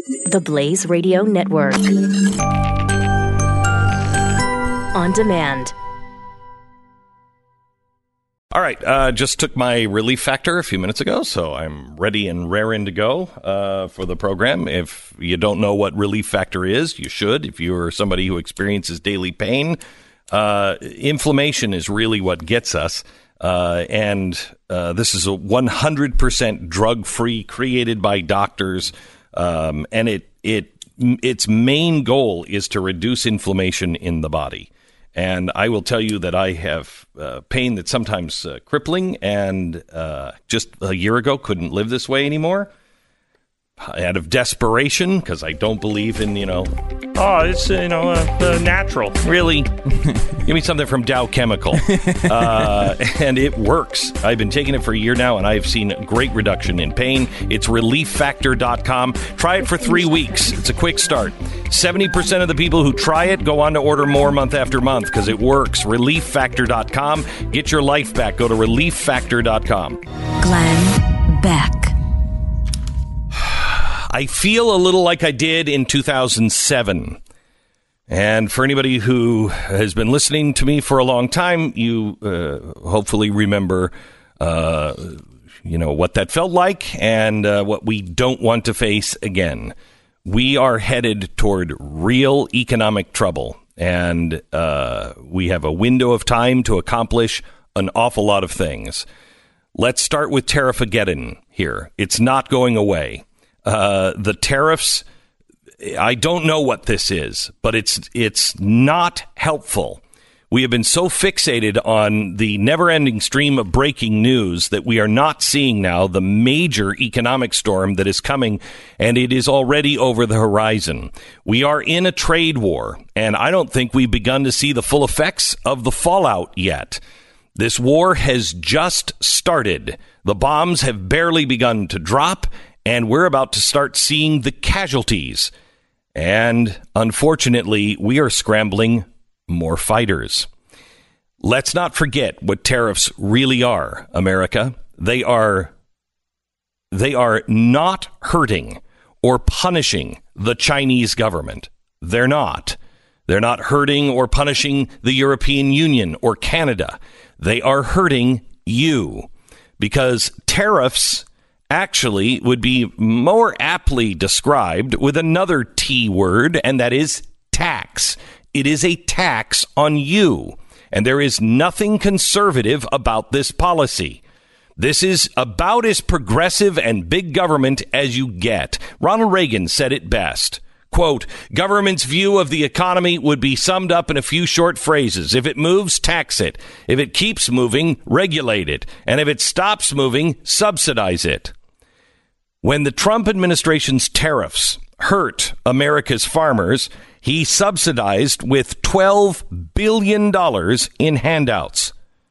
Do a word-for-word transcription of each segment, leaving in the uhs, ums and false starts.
The Blaze Radio Network. On demand. All right, uh, just took my Relief Factor a few minutes ago, so I'm ready and raring to go uh, for the program. If you don't know what Relief Factor is, you should. If you're somebody who experiences daily pain, uh, inflammation is really what gets us. Uh, and uh, this is a one hundred percent drug-free, created by doctors, um, and it it its main goal is to reduce inflammation in the body. And I will tell you that I have uh, pain that's sometimes uh, crippling, and uh, just a year ago couldn't live this way anymore. Out of desperation, because I don't believe in, you know, oh, it's, you know, uh, uh, natural. Really? Give me something from Dow Chemical. Uh, and it works. I've been taking it for a year now, and I've seen great reduction in pain. It's relief factor dot com. Try it for three weeks. It's a quick start. seventy percent of the people who try it go on to order more month after month because it works. relief factor dot com. Get your life back. Go to relief factor dot com. Glenn Beck. I feel a little like I did in two thousand seven. And for anybody who has been listening to me for a long time, you uh, hopefully remember, uh, you know, what that felt like and uh, what we don't want to face again. We are headed toward real economic trouble, and uh, we have a window of time to accomplish an awful lot of things. Let's start with Tariff-ageddon here. It's not going away. Uh, the tariffs, I don't know what this is, but it's it's not helpful. We have been so fixated on the never-ending stream of breaking news that we are not seeing now the major economic storm that is coming, and it is already over the horizon. We are in a trade war, and I don't think we've begun to see the full effects of the fallout yet. This war has just started. The bombs have barely begun to drop, and we're about to start seeing the casualties. And unfortunately, we are scrambling more fighters. Let's not forget what tariffs really are, America. They are, they are not hurting or punishing the Chinese government. They're not. They're not hurting or punishing the European Union or Canada. They are hurting you, because tariffs actually would be more aptly described with another T word, and that is tax. It is a tax on you, and there is nothing conservative about this policy. This is about as progressive and big government as you get. Ronald Reagan said it best. Quote, government's view of the economy would be summed up in a few short phrases. If it moves, tax it. If it keeps moving, regulate it. And if it stops moving, subsidize it. When the Trump administration's tariffs hurt America's farmers, he subsidized with twelve billion dollars in handouts.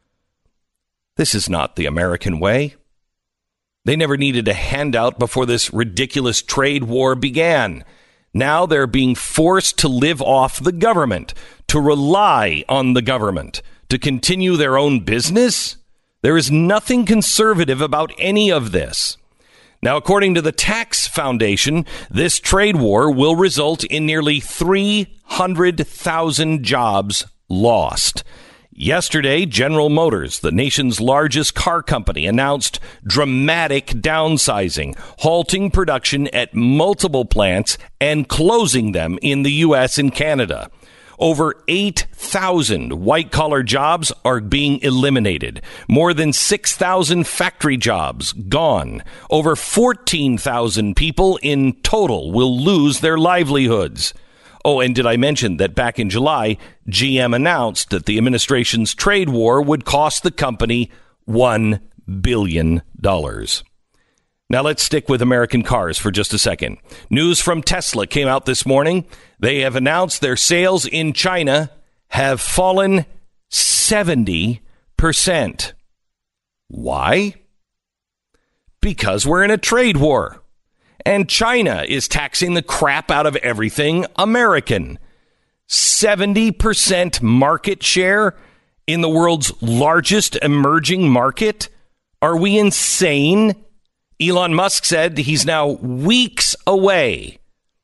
This is not the American way. They never needed a handout before this ridiculous trade war began. Now they're being forced to live off the government, to rely on the government, to continue their own business. There is nothing conservative about any of this. Now, according to the Tax Foundation, this trade war will result in nearly three hundred thousand jobs lost. Yesterday, General Motors, the nation's largest car company, announced dramatic downsizing, halting production at multiple plants and closing them in the U S and Canada. Over eight thousand white-collar jobs are being eliminated. More than six thousand factory jobs gone. Over fourteen thousand people in total will lose their livelihoods. Oh, and did I mention that back in July, G M announced that the administration's trade war would cost the company one billion dollars. Now let's stick with American cars for just a second. News from Tesla came out this morning. They have announced their sales in China have fallen seventy percent. Why? Because we're in a trade war. And China is taxing the crap out of everything American. seventy percent market share in the world's largest emerging market? Are we insane? Elon Musk said he's now weeks away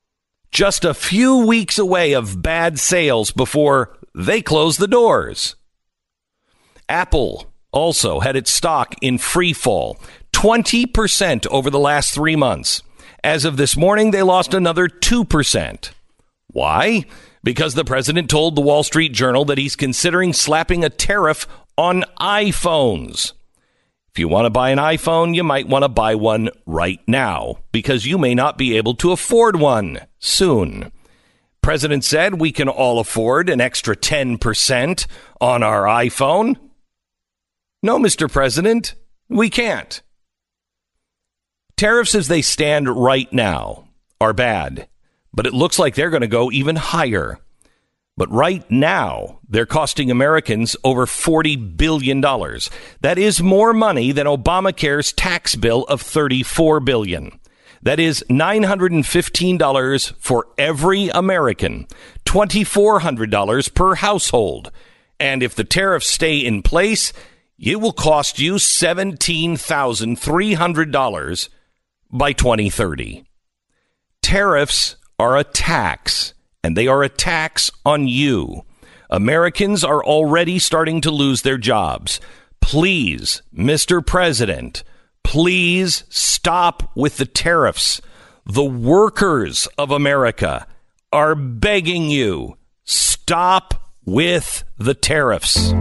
just a few weeks away of bad sales before they close the doors. Apple also had its stock in free fall, twenty percent over the last three months. As of this morning, they lost another two percent. Why? Because the president told the Wall Street Journal that he's considering slapping a tariff on iPhones. If you want to buy an iPhone, you might want to buy one right now because you may not be able to afford one soon. President said we can all afford an extra ten percent on our iPhone. No, Mister President, we can't. Tariffs as they stand right now are bad, but it looks like they're going to go even higher. But right now, they're costing Americans over forty billion dollars. That is more money than Obamacare's tax bill of thirty-four billion dollars. That is nine hundred fifteen dollars for every American, two thousand four hundred dollars per household. And if the tariffs stay in place, it will cost you seventeen thousand three hundred dollars by twenty thirty. Tariffs are a tax, and they are a tax on you. Americans are already starting to lose their jobs. Please, Mister President, please stop with the tariffs. The workers of America are begging you, stop with the tariffs.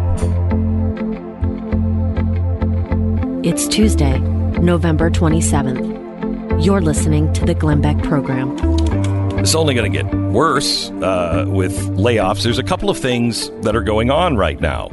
It's Tuesday, November twenty-seventh. You're listening to the Glenn Beck Program. It's only going to get worse uh, with layoffs. There's a couple of things that are going on right now.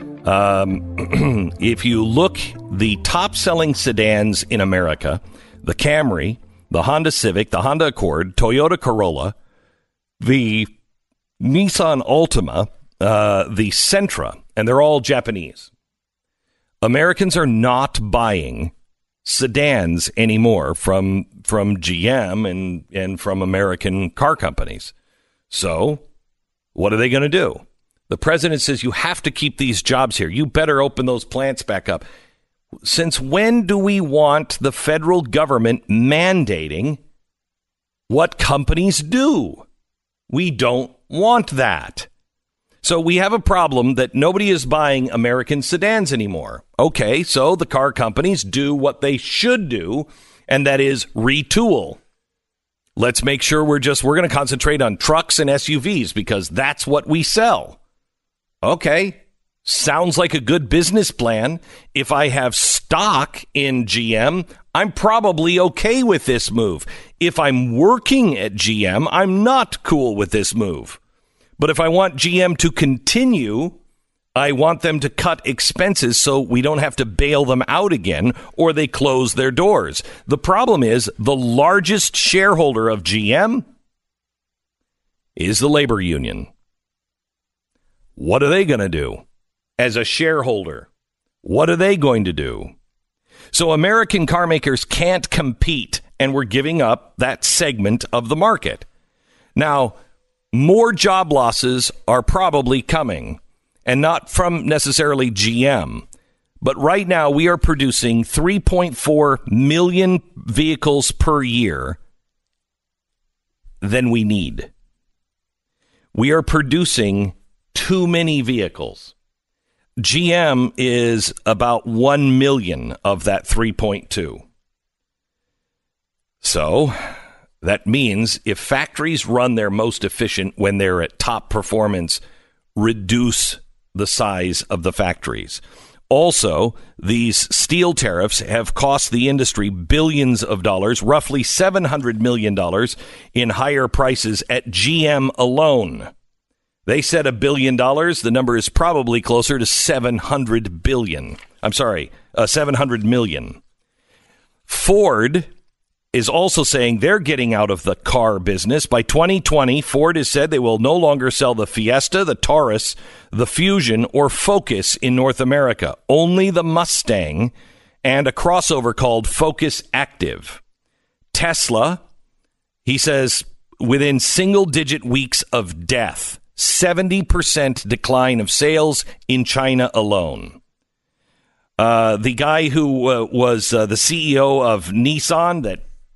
Um, if you look, the top-selling sedans in America, the Camry, the Honda Civic, the Honda Accord, Toyota Corolla, the Nissan Altima, uh, the Sentra, and they're all Japanese. Americans are not buying sedans anymore from from G M and, and from American car companies. So what are they going to do? The president says you have to keep these jobs here. You better open those plants back up. Since when do we want the federal government mandating what companies do? We don't want that. So we have a problem that nobody is buying American sedans anymore. Okay, so the car companies do what they should do, and that is retool. Let's make sure we're just, we're going to concentrate on trucks and S U Vs because that's what we sell. Okay, sounds like a good business plan. If I have stock in G M, I'm probably okay with this move. If I'm working at G M, I'm not cool with this move. But if I want G M to continue, I want them to cut expenses so we don't have to bail them out again or they close their doors. The problem is the largest shareholder of G M is the labor union. What are they going to do as a shareholder? What are they going to do? So American car makers can't compete, and we're giving up that segment of the market. Now, more job losses are probably coming, and not from necessarily G M. But right now, we are producing three point four million vehicles per year than we need. We are producing too many vehicles. G M is about one million of that three point two. So that means if factories run their most efficient when they're at top performance, reduce the size of the factories. Also, these steel tariffs have cost the industry billions of dollars, roughly seven hundred million dollars in higher prices at G M alone. They said a billion dollars. The number is probably closer to seven hundred billion. I'm sorry, uh, seven hundred million. Ford is also saying they're getting out of the car business. By twenty twenty, Ford has said they will no longer sell the Fiesta, the Taurus, the Fusion, or Focus in North America. Only the Mustang and a crossover called Focus Active. Tesla, he says, within single-digit weeks of death, seventy percent decline of sales in China alone. Uh, the guy who uh, was uh, the C E O of Nissan that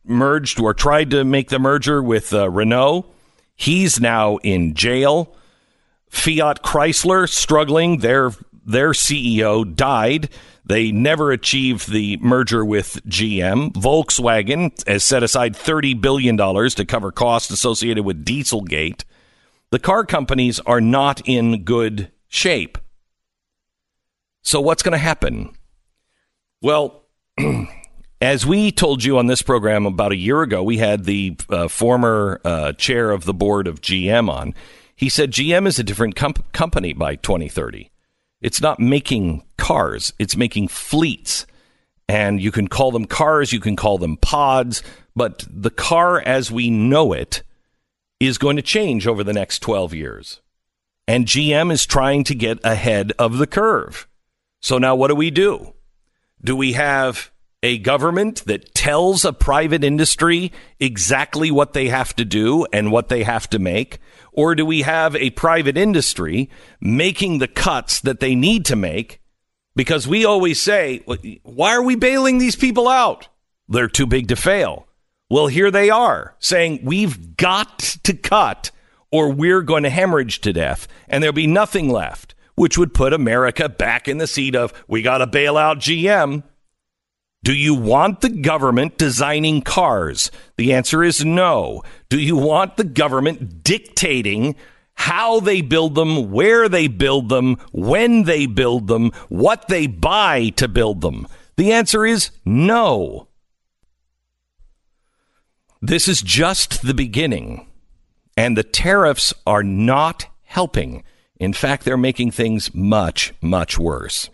merged or tried to make the merger with uh, Renault. He's now in jail. Fiat Chrysler struggling. Their their C E O died. They never achieved the merger with G M. Volkswagen has set aside thirty billion dollars to cover costs associated with Dieselgate. The car companies are not in good shape. So what's going to happen? Well, as we told you on this program about a year ago, we had the uh, former uh, chair of the board of G M on. He said G M is a different comp- company by twenty thirty. It's not making cars. It's making fleets. And you can call them cars. You can call them pods. But the car as we know it is going to change over the next twelve years. And G M is trying to get ahead of the curve. So now what do we do? Do we have a government that tells a private industry exactly what they have to do and what they have to make? Or do we have a private industry making the cuts that they need to make? Because we always say, why are we bailing these people out? They're too big to fail. Well, here they are saying we've got to cut or we're going to hemorrhage to death and there'll be nothing left, which would put America back in the seat of we got to bail out G M. Do you want the government designing cars? The answer is no. Do you want the government dictating how they build them, where they build them, when they build them, what they buy to build them? The answer is no. This is just the beginning, and the tariffs are not helping. In fact, they're making things much, much worse.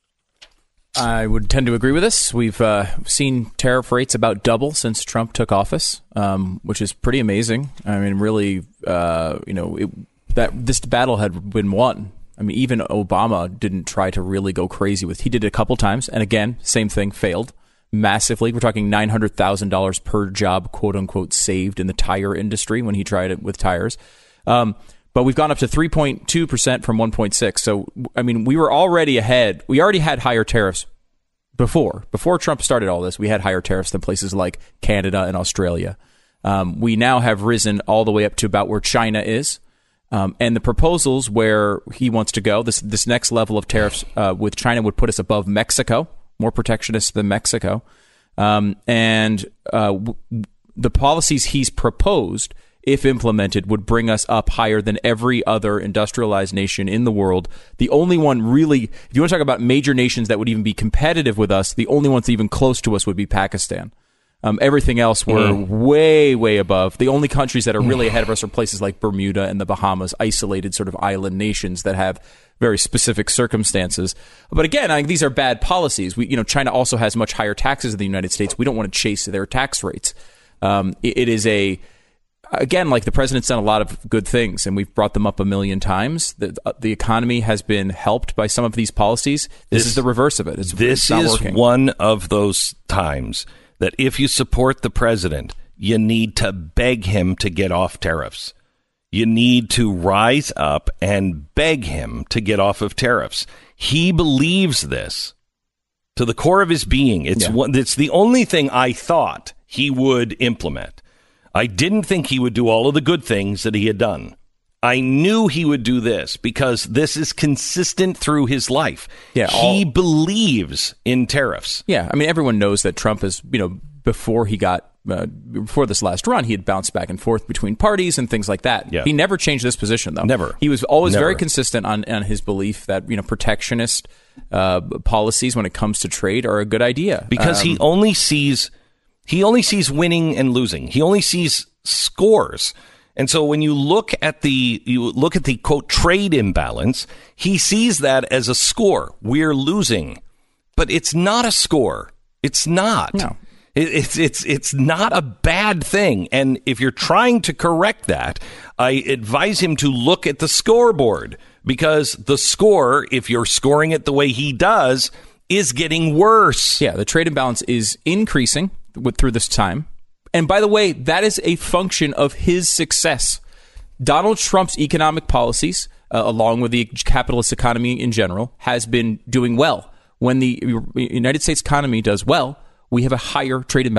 I would tend to agree with this. We've uh, seen tariff rates about double since Trump took office, um, which is pretty amazing. I mean, really, uh, you know, it, that this battle had been won. I mean, even Obama didn't try to really go crazy with. He did it a couple times, and again, same thing, failed massively. We're talking nine hundred thousand dollars per job, quote unquote, saved in the tire industry when he tried it with tires. Um, But we've gone up to three point two percent from one point six. So, I mean, we were already ahead. We already had higher tariffs before. Before Trump started all this, we had higher tariffs than places like Canada and Australia. Um, we now have risen all the way up to about where China is. Um, and the proposals where he wants to go, this this next level of tariffs uh, with China would put us above Mexico, more protectionist than Mexico. Um, and uh, w- the policies he's proposed, if implemented, would bring us up higher than every other industrialized nation in the world. The only one really, if you want to talk about major nations that would even be competitive with us, the only ones even close to us would be Pakistan. Um, everything else we're mm. way, way above. The only countries that are really ahead of us are places like Bermuda and the Bahamas, isolated sort of island nations that have very specific circumstances. But again, I think these are bad policies. We, you know, China also has much higher taxes than the United States. We don't want to chase their tax rates. Um, it, it is a Again, like the president's done a lot of good things, and we've brought them up a million times. The, uh, the economy has been helped by some of these policies. This, this is the reverse of it. It's, this it's not is working. One of those times that if you support the president, you need to beg him to get off tariffs. You need to rise up and beg him to get off of tariffs. He believes this to the core of his being. It's yeah. one, it's the only thing I thought he would implement. I didn't think he would do all of the good things that he had done. I knew he would do this because this is consistent through his life. Yeah, all, he believes in tariffs. Yeah, I mean, everyone knows that Trump is, you know, before he got, uh, before this last run, he had bounced back and forth between parties and things like that. Yeah. He never changed this position, though. Never. He was always never. very consistent on, on his belief that, you know, protectionist uh, policies when it comes to trade are a good idea. Because um, he only sees... He only sees winning and losing. He only sees scores. And so when you look at the you look at the quote trade imbalance, he sees that as a score. We're losing. But it's not a score. It's not. No. It, it's it's it's not a bad thing. And if you're trying to correct that, I advise him to look at the scoreboard, because the score, if you're scoring it the way he does, is getting worse. Yeah, the trade imbalance is increasing with, through this time. And by the way, that is a function of his success. Donald Trump's economic policies, uh, along with the capitalist economy in general, has been doing well. When the United States economy does well, we have a higher trade imbalance.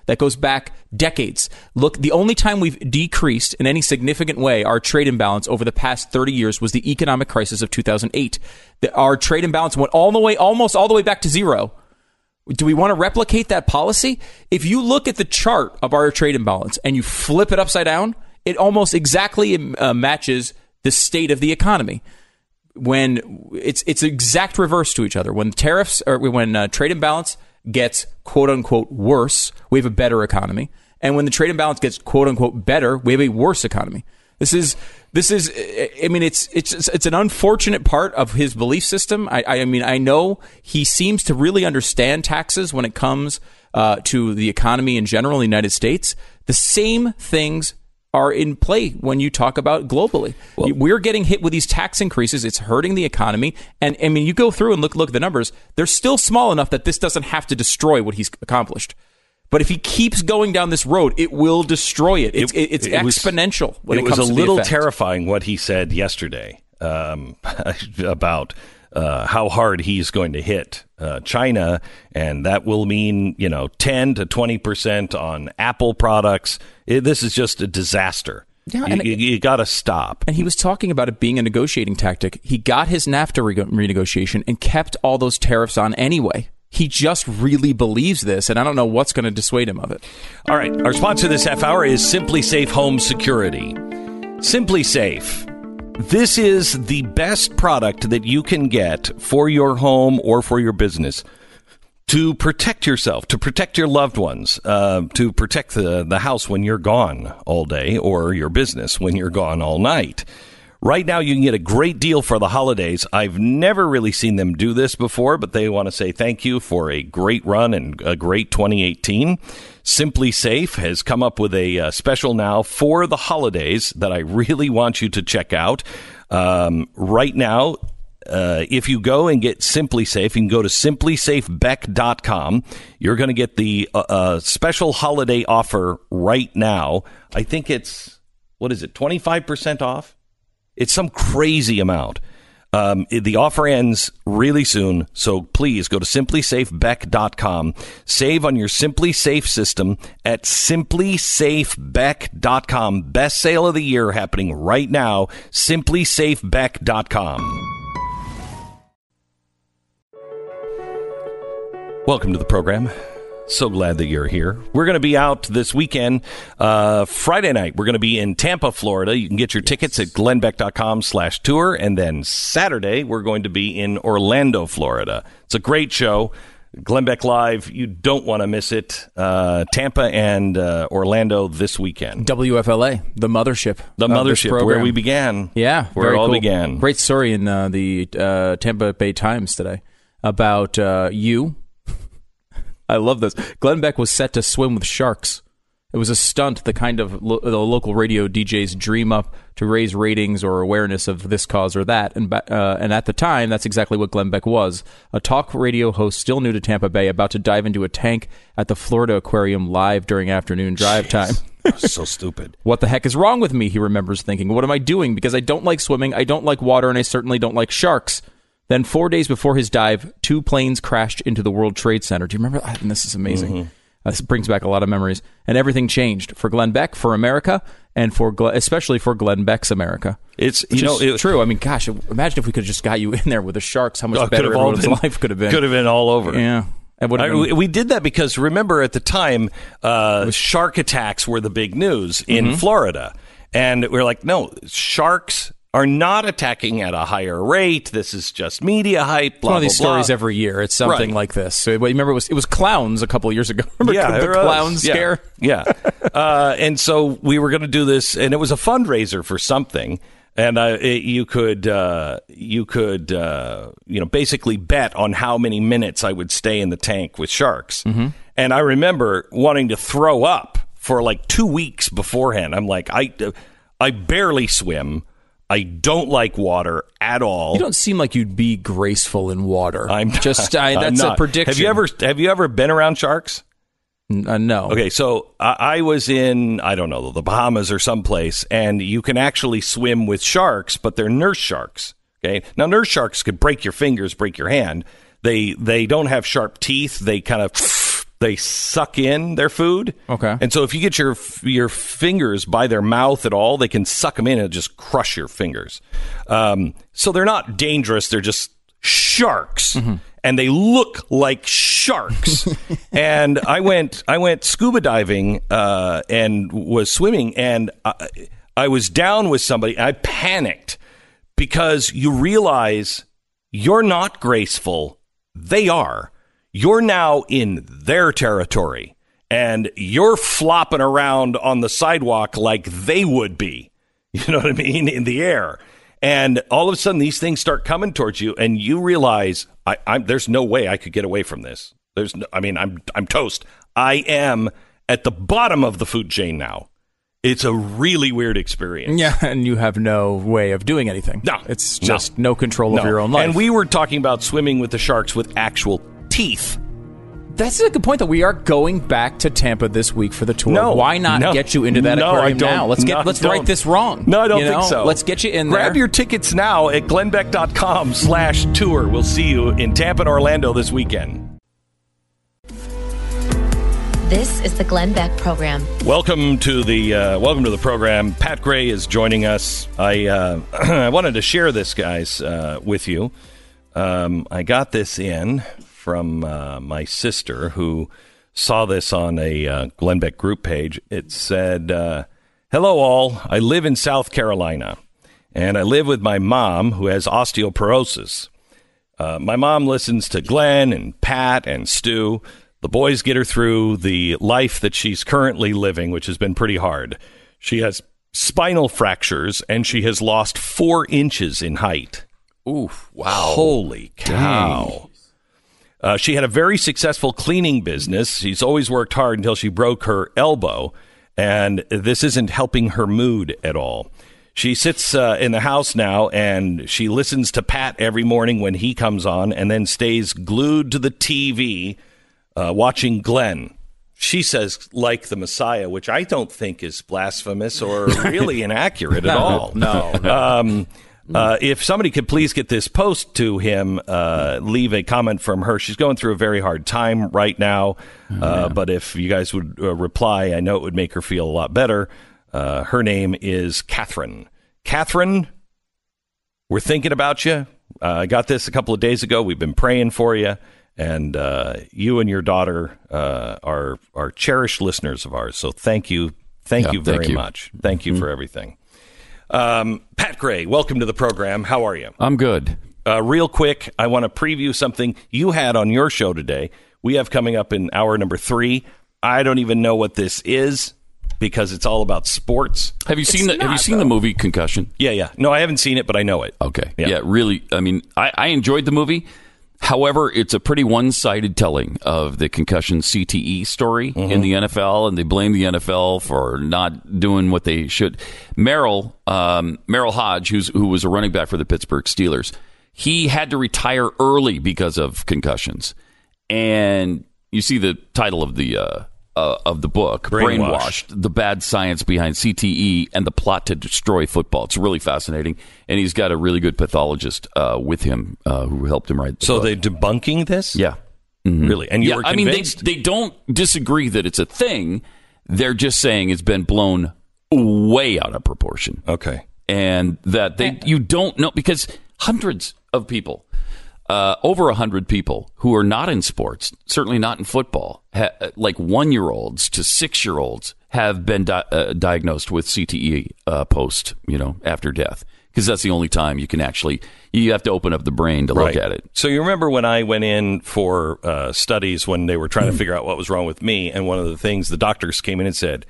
that goes back decades. Look, the only time we've decreased in any significant way our trade imbalance over the past thirty years was the economic crisis of two thousand eight. The, our trade imbalance went all the way, almost all the way back to zero. Do we want to replicate that policy? If you look at the chart of our trade imbalance and you flip it upside down, it almost exactly uh, matches the state of the economy. When it's it's exact reverse to each other. When tariffs or when uh, trade imbalance gets quote unquote worse, we have a better economy. And when the trade imbalance gets quote unquote better, we have a worse economy. This is this is I mean it's it's it's an unfortunate part of his belief system. I I mean I know he seems to really understand taxes when it comes uh, to the economy in general in the United States. The same things are in play when you talk about globally. Well, we're getting hit with these tax increases. It's hurting the economy. And I mean, you go through and look look at the numbers. They're still small enough that this doesn't have to destroy what he's accomplished. But if he keeps going down this road, it will destroy it. It's, it, it's it exponential was, when it, it comes to the effect. It was a little terrifying what he said yesterday um, about uh, how hard he's going to hit uh, China, and that will mean, you know, ten to twenty percent on Apple products. It, this is just a disaster. Yeah, you, you, you got to stop. And he was talking about it being a negotiating tactic. He got his NAFTA re- renegotiation and kept all those tariffs on anyway. He just really believes this, and I don't know what's going to dissuade him of it. All right. Our sponsor this half hour is Simply Safe Home Security. Simply Safe. This is the best product that you can get for your home or for your business to protect yourself, to protect your loved ones, uh, to protect the, the house when you're gone all day or your business when you're gone all night. Right now, you can get a great deal for the holidays. I've never really seen them do this before, but they want to say thank you for a great run and a great twenty eighteen. Simply Safe has come up with a uh, special now for the holidays that I really want you to check out. Um, right now, uh, if you go and get Simply Safe, you can go to simply safe beck dot com. You're going to get the uh, uh, special holiday offer right now. I think it's, what is it, twenty-five percent off? It's some crazy amount. Um, the offer ends really soon, so please go to simply safe beck dot com. Save on your Simply Safe system at simply safe beck dot com. Best sale of the year happening right now, simply safe beck dot com. Welcome to the program. So glad that you're here. We're going to be out this weekend. Uh, Friday night, we're going to be in Tampa, Florida. You can get your tickets at glenn beck dot com slash tour. And then Saturday, we're going to be in Orlando, Florida. It's a great show. Glenn Beck Live. You don't want to miss it. Uh, Tampa and uh, Orlando this weekend. W F L A, the mothership. The mothership, where we began. Yeah. Where it all cool. began. Great story in uh, the uh, Tampa Bay Times today about uh, you. I love this. Glenn Beck was set to swim with sharks. It was a stunt, the kind of lo- the local radio D Js dream up to raise ratings or awareness of this cause or that. And uh, and at the time, that's exactly what Glenn Beck was. A talk radio host still new to Tampa Bay, about to dive into a tank at the Florida Aquarium live during afternoon drive time. So stupid. What the heck is wrong with me, he remembers thinking. What am I doing? Because I don't like swimming, I don't like water, and I certainly don't like sharks. Then four days before his dive, two planes crashed into the World Trade Center. Do you remember that? And this is amazing. Mm-hmm. Uh, this brings back a lot of memories. And everything changed for Glenn Beck, for America, and for Glenn, especially for Glenn Beck's America. It's you know it, true. I mean, gosh, imagine if we could have just got you in there with the sharks. How much oh, better everyone's been, life could have been. Could have been all over. Yeah. I, been, we did that because, remember, at the time, uh, shark attacks were the big news in mm-hmm. Florida. And we we're like, no, sharks are not attacking at a higher rate. This is just media hype. Blah, one of these blah, stories blah. Every year. It's something right. like this. So, remember, it was it was clowns a couple of years ago. Remember yeah, the clown was. scare? Yeah. yeah. uh, and so we were going to do this, and it was a fundraiser for something. And uh, it, you could, uh, you could, uh, you know, basically bet on how many minutes I would stay in the tank with sharks. Mm-hmm. And I remember wanting to throw up for like two weeks beforehand. I'm like, I, I barely swim. I don't like water at all. You don't seem like you'd be graceful in water. I'm not, just I, that's I'm not. a prediction. Have you ever have you ever been around sharks? Uh, no. Okay, so I, I was in I don't know the Bahamas or someplace, and you can actually swim with sharks, but they're nurse sharks. Okay, now nurse sharks could break your fingers, break your hand. They they don't have sharp teeth. They kind of They suck in their food. Okay. And so if you get your your fingers by their mouth at all, they can suck them in and just crush your fingers. Um, so they're not dangerous. They're just sharks. Mm-hmm. And they look like sharks. And I went I went scuba diving uh, and was swimming. And I, I was down with somebody. I panicked because you realize you're not graceful. They are. You're now in their territory, and you're flopping around on the sidewalk like they would be, you know what I mean, in the air. And all of a sudden, these things start coming towards you, and you realize, I, I'm, there's no way I could get away from this. There's, no, I mean, I'm, I'm toast. I am at the bottom of the food chain now. It's a really weird experience. Yeah, and you have no way of doing anything. No. It's just no, no control no. of your own life. And we were talking about swimming with the sharks with actual teeth. That's a good point, that we are going back to Tampa this week for the tour. No, Why not no, get you into that no, aquarium I don't, now? Let's get no, let's don't. right this wrong. No, I don't you think know? so. Let's get you in there. Grab your tickets now at glennbeck.com slash tour. We'll see you in Tampa and Orlando this weekend. This is the Glenn Beck Program. Welcome to the uh, welcome to the program. Pat Gray is joining us. I uh, I wanted to share this, guys, uh, with you. Um, I got this in from uh, my sister, who saw this on a uh, Glenn Beck group page. It said, uh, "Hello, all. I live in South Carolina, and I live with my mom, who has osteoporosis. Uh, my mom listens to Glenn and Pat and Stu. The boys get her through the life that she's currently living, which has been pretty hard. She has spinal fractures, and she has lost four inches in height." Oof, wow. Holy cow. Uh, she had a very successful cleaning business. She's always worked hard until she broke her elbow, and this isn't helping her mood at all. She sits uh, in the house now, and she listens to Pat every morning when he comes on, and then stays glued to the T V Uh, watching Glenn. She says, like the Messiah, which I don't think is blasphemous or really inaccurate at all. No. no. Um, uh, if somebody could please get this post to him, uh, leave a comment from her. She's going through a very hard time right now. Uh, oh, yeah. But if you guys would uh, reply, I know it would make her feel a lot better. Uh, her name is Catherine. Catherine, we're thinking about you. Uh, I got this a couple of days ago. We've been praying for you. And uh, you and your daughter uh, are are cherished listeners of ours. So thank you. Thank yeah, you very thank you. much. Thank you mm-hmm. for everything. Um, Pat Gray, welcome to the program. How are you? I'm good. Uh, real quick, I want to preview something you had on your show today. We have coming up in hour number three. I don't even know what this is because it's all about sports. Have you seen it's the not, Have you seen though. the movie Concussion? Yeah, yeah. No, I haven't seen it, but I know it. Okay. Yeah, yeah really. I mean, I, I enjoyed the movie. However, it's a pretty one-sided telling of the concussion C T E story mm-hmm. in the N F L, and they blame the N F L for not doing what they should. Merrill, um, Merrill Hodge, who's, who was a running back for the Pittsburgh Steelers, he had to retire early because of concussions. And you see the title of the uh, uh, of the book, Brainwashed. Brainwashed, The Bad Science Behind C T E and the Plot to Destroy Football. It's really fascinating. And he's got a really good pathologist uh, with him uh, who helped him write the so book. they're debunking this? Yeah. Mm-hmm. Really? And you yeah, were I mean, convinced? they, they don't disagree that it's a thing. They're just saying it's been blown way out of proportion. Okay. And that they you don't know, because hundreds of people, uh, over a hundred people who are not in sports, certainly not in football, ha- like one-year-olds to six-year-olds have been di- uh, diagnosed with C T E uh, post, you know, after death. Because that's the only time you can actually, you have to open up the brain to right. look at it. So you remember when I went in for uh, studies when they were trying to figure out what was wrong with me, and one of the things the doctors came in and said,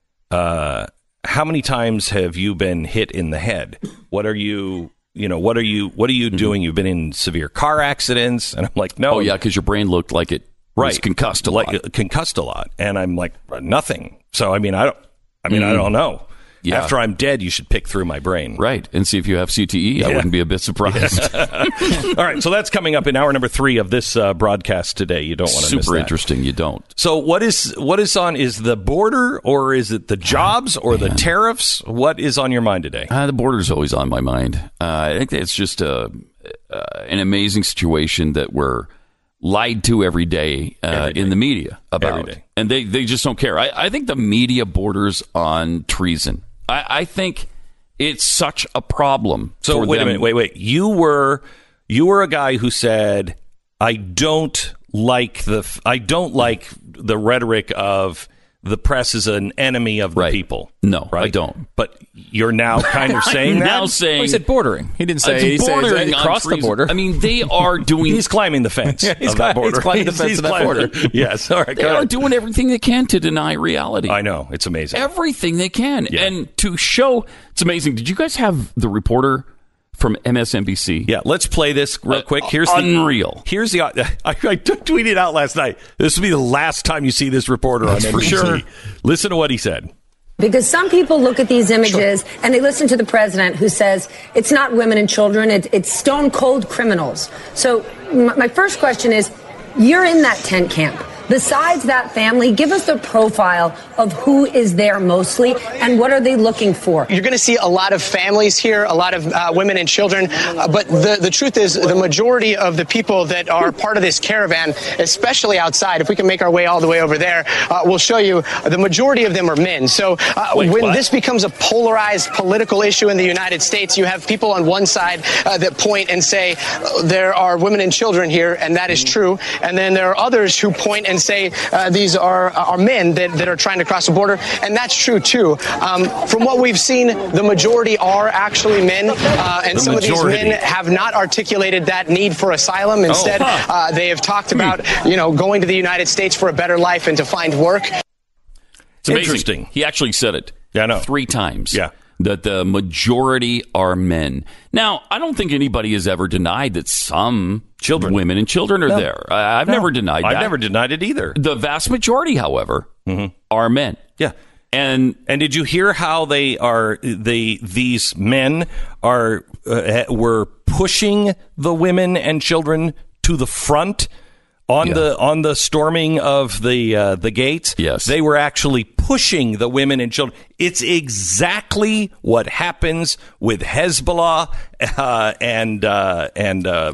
uh, how many times have you been hit in the head? What are you, you know, what are you, what are you mm-hmm. doing? You've been in severe car accidents? And I'm like, no. Oh, yeah, because your brain looked like it right. was concussed a lot. Like, concussed a lot. And I'm like, nothing. So, I mean, I don't, I mean, mm-hmm. I don't know. Yeah. After I'm dead, you should pick through my brain. Right, and see if you have C T E. I yeah. wouldn't be a bit surprised. All right, so that's coming up in hour number three of this uh, broadcast today. You don't want to miss that. Super interesting. You don't. So what is what is on, is the border, or is it the jobs, or the tariffs? What is on your mind today? Uh, the border's always on my mind. Uh, I think it's just a, uh, an amazing situation that we're lied to every day, uh, Every day. in the media about. Every day. And they, they just don't care. I, I think the media borders on treason. I, I think it's such a problem. So for wait them. a minute, wait, wait. You were you were a guy who said, I don't like the I don't like the rhetoric of the press is an enemy of the Right. people. No, right? I don't. But you're now kind of saying that? now saying Well, he said bordering. He didn't say It's he said bordering on across the treason. border. I mean, they are doing. He's climbing the fence. Yeah, he's of that cli- he's border. climbing the fence of that climbing- border. Yes. All right. they go are ahead. doing everything they can to deny reality. I know. It's amazing. Everything they can, Yeah. and to show it's amazing. Did you guys have the reporter from M S N B C? Yeah, let's play this real Uh, quick. Here's unreal. The, here's the. I, I tweeted out last night. This will be the last time you see this reporter on That's N for B C. sure. Listen to what he said. Because some people look at these images and they listen to the president who says it's not women and children, it, it's stone cold criminals. So m- my first question is, you're in that tent camp. Besides that family, give us the profile of who is there mostly and what are they looking for? You're going to see a lot of families here, a lot of uh, women and children. Uh, but the, the truth is, the majority of the people that are part of this caravan, especially outside, if we can make our way all the way over there, uh, we'll show you the majority of them are men. So uh, Wait, when what? this becomes a polarized political issue in the United States, you have people on one side uh, that point and say uh, there are women and children here, and that is true. And then there are others who point and say uh, these are are men that, that are trying to cross the border, and that's true too. Um, from what we've seen, the majority are actually men, uh, and The some majority. of these men have not articulated that need for asylum. Instead, Oh, huh. uh, they have talked about you know going to the United States for a better life and to find work. It's amazing. Interesting. He actually said it. Yeah, I know. Three times. Yeah. That the majority are men. Now, I don't think anybody has ever denied that some Children. women and children are No. there. I, I've No. never denied I've that. never denied it either. The vast majority, however, are men. Yeah. And And did you hear how they are? They these men are uh, were pushing the women and children to the front on Yeah. the on the storming of the uh, the gates. Yes. They were actually pushing the women and children. It's exactly what happens with Hezbollah uh, and uh, and. Uh,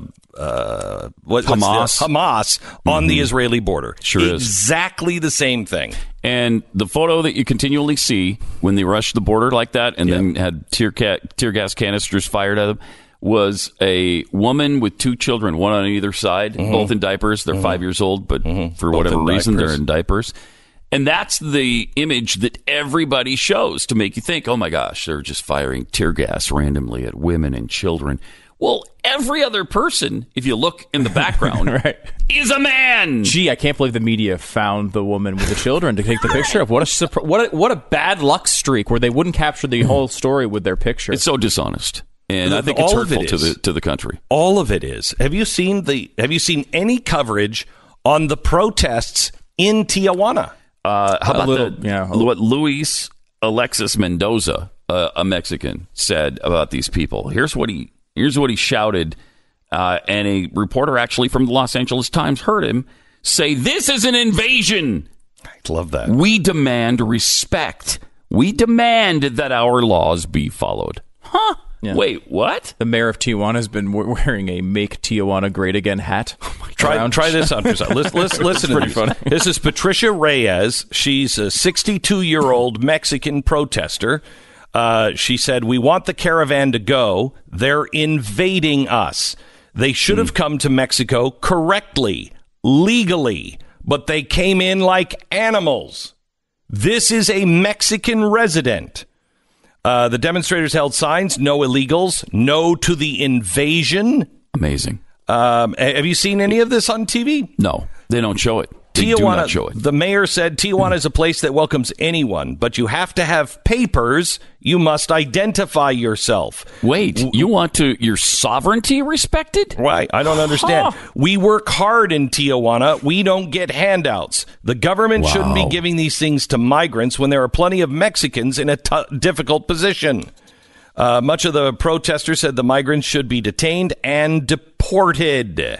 uh, what, what's Hamas. the- Hamas on the Israeli border. Sure is. Exactly the same thing. And the photo that you continually see when they rushed the border like that and then had tear, ca- tear gas canisters fired at them was a woman with two children, one on either side, both in diapers. They're five years old, but for whatever in reason, diapers. they're in diapers. And that's the image that everybody shows to make you think, oh my gosh, they're just firing tear gas randomly at women and children. Well, every other person, if you look in the background, Right. is a man. Gee, I can't believe the media found the woman with the children to take the picture of. What a surpri- what a, what a bad luck streak where they wouldn't capture the whole story with their picture. It's so dishonest. And I think it's All of it hurtful to is. the to the country. All of it is. Have you seen the? Have you seen any coverage on the protests in Tijuana? Uh, how A about little- the, yeah. what Luis Alexis Mendoza, uh, a Mexican, said about these people? Here's what he here's what he shouted, uh, and a reporter actually from the Los Angeles Times heard him say, "This is an invasion. I love that. We demand respect. We demand that our laws be followed." Huh? Yeah. Wait, what? The mayor of Tijuana has been we- wearing a "Make Tijuana Great Again" hat. Try around. try this on for a second. Listen, listen, listen to pretty these. funny. This is Patricia Reyes. She's a sixty-two-year-old Mexican protester. Uh, she said, "We want the caravan to go. They're invading us. They should have come to Mexico correctly, legally, but they came in like animals. This is a Mexican resident." Uh, the demonstrators held signs, "No illegals, no to the invasion." Amazing. Um, have you seen any of this on T V? No, they don't show it. They do Tijuana, not show it. the mayor said Tijuana is a place that welcomes anyone, but you have to have papers. You must identify yourself. Wait, you want to your sovereignty respected? Why? I don't understand. Huh. We work hard in Tijuana. We don't get handouts. The government Wow. shouldn't be giving these things to migrants when there are plenty of Mexicans in a t- difficult position. Uh, much of the protesters said the migrants should be detained and deported.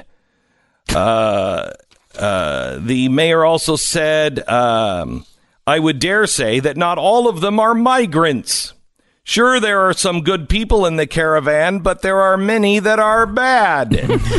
Uh, uh, the mayor also said, um, I would dare say that not all of them are migrants. Sure, there are some good people in the caravan, but there are many that are bad.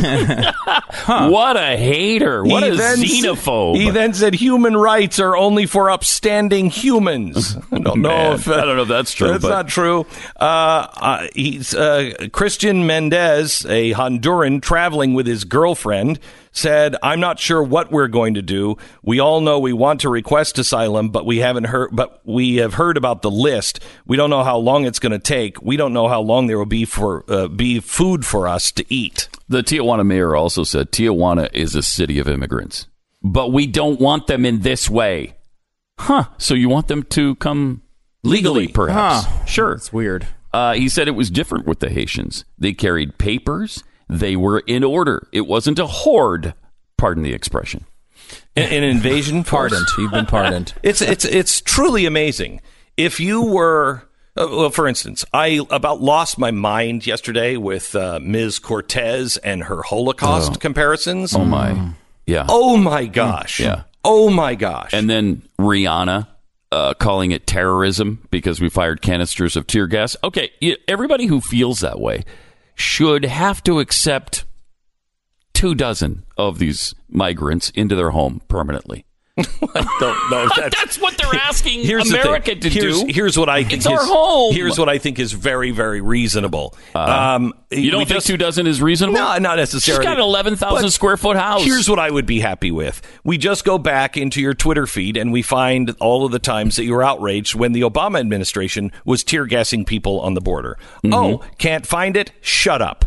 huh. What a hater. What he a xenophobe. He then said human rights are only for upstanding humans. I don't know Man, if uh, I don't know if that's true. That's but. not true. Uh, uh, he's uh, Christian Mendez, a Honduran traveling with his girlfriend, said, I'm not sure what we're going to do. We all know we want to request asylum, but we haven't heard, but we have heard about the list. We don't know how long it's going to take. We don't know how long there will be for uh, be food for us to eat. The Tijuana mayor also said Tijuana is a city of immigrants, but we don't want them in this way. Huh. So you want them to come legally, perhaps? Huh. Sure. It's weird. Uh, he said it was different with the Haitians. They carried papers. They were in order. It wasn't a horde. Pardon the expression. An, an invasion force? Pardoned. You've been pardoned. It's it's it's truly amazing. If you were, uh, well, for instance, I about lost my mind yesterday with uh, Miz Cortez and her Holocaust oh. comparisons. Oh my, yeah. Oh my gosh. Yeah. Oh my gosh. And then Rihanna uh, calling it terrorism because we fired canisters of tear gas. Okay, everybody who feels that way should have to accept two dozen of these migrants into their home permanently. I don't know. That's, that's what they're asking here's America the to here's, do. Here's what I think it's is, our home. Here's what I think is very, very reasonable. Uh, um, you don't think just, two dozen is reasonable? No, not necessarily. She's got an eleven thousand square foot house. Here's what I would be happy with. We just go back into your Twitter feed and we find all of the times that you were outraged when the Obama administration was tear gassing people on the border. Mm-hmm. Oh, can't find it? Shut up.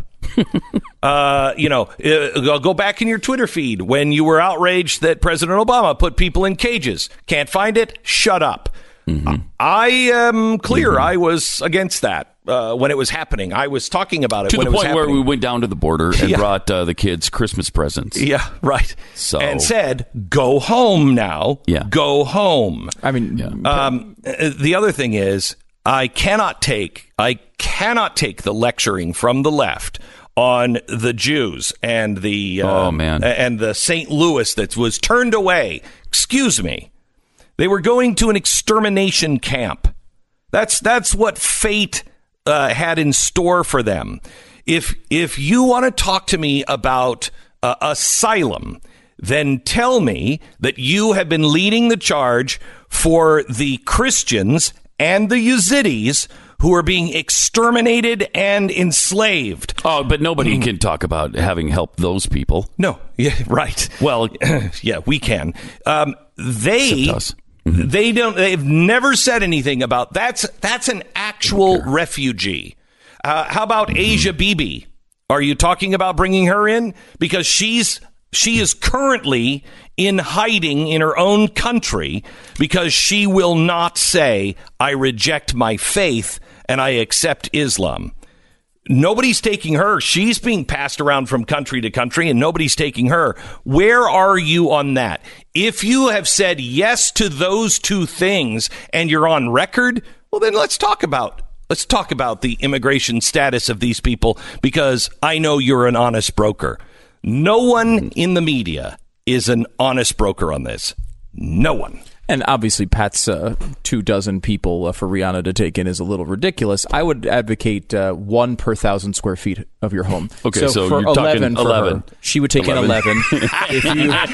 uh, you know, uh, go back in your Twitter feed when you were outraged that President Obama put people in cages. Can't find it? Shut up. Mm-hmm. I am clear. Mm-hmm. I was against that uh, when it was happening. I was talking about it to when the it was point happening. where we went down to the border and yeah. brought uh, the kids Christmas presents. Yeah, right. So and said, "Go home now. Yeah, go home." I mean, yeah. um, the other thing is, I cannot take, I cannot take the lecturing from the left on the Jews and the uh, oh man and the Saint Louis that was turned away. Excuse me. They were going to an extermination camp. That's that's what fate uh, had in store for them. If if you want to talk to me about uh, asylum, then tell me that you have been leading the charge for the Christians and the Yazidis who are being exterminated and enslaved. Oh, but nobody can talk about having helped those people. No, yeah, right. Well, yeah, we can. Um, they mm-hmm. they don't. They've never said anything about that's that's an actual refugee. Uh, how about mm-hmm. Asia Bibi? Are you talking about bringing her in because she's she is currently in hiding in her own country because she will not say, I reject my faith and I accept Islam. Nobody's taking her. She's being passed around from country to country and nobody's taking her. Where are you on that? If you have said yes to those two things and you're on record, well, then let's talk about let's talk about the immigration status of these people because I know you're an honest broker. No one in the media is an honest broker on this. No one. And obviously, Pat's uh, two dozen people uh, for Rihanna to take in is a little ridiculous. I would advocate uh, one per thousand square feet of your home. Okay, so, so for you're eleven, talking for eleven. Her, she would take eleven. in eleven. If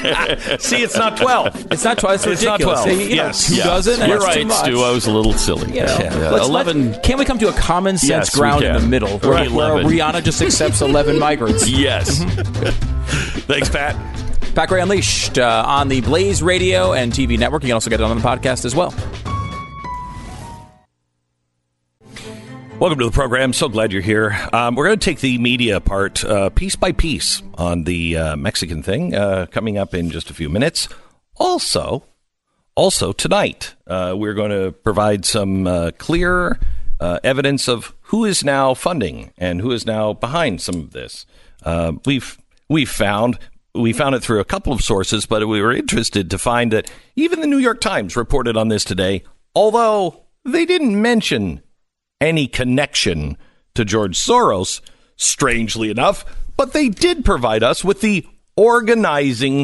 you see, it's not twelve. It's not twelve. It's, it's ridiculous. not twelve. You know, yes, two yeah. dozen. You're That's right, too much. Stu. I was a little silly. You know, yeah. let's, eleven. Let's, can't we come to a common sense Yes, we ground in can. the middle where, Right, where eleven. Rihanna just accepts eleven migrants? Yes. Thanks, Pat. Pat Gray Unleashed uh, on the Blaze Radio and T V network. You can also get it on the podcast as well. Welcome to the program. So glad you're here. Um, we're going to take the media apart uh, piece by piece on the uh, Mexican thing uh, coming up in just a few minutes. Also, also tonight, uh, we're going to provide some uh, clear uh, evidence of who is now funding and who is now behind some of this. Uh, we've we've found we found it through a couple of sources, but we were interested to find that even the New York Times reported on this today, although they didn't mention any connection to George Soros, strangely enough, but they did provide us with the organizing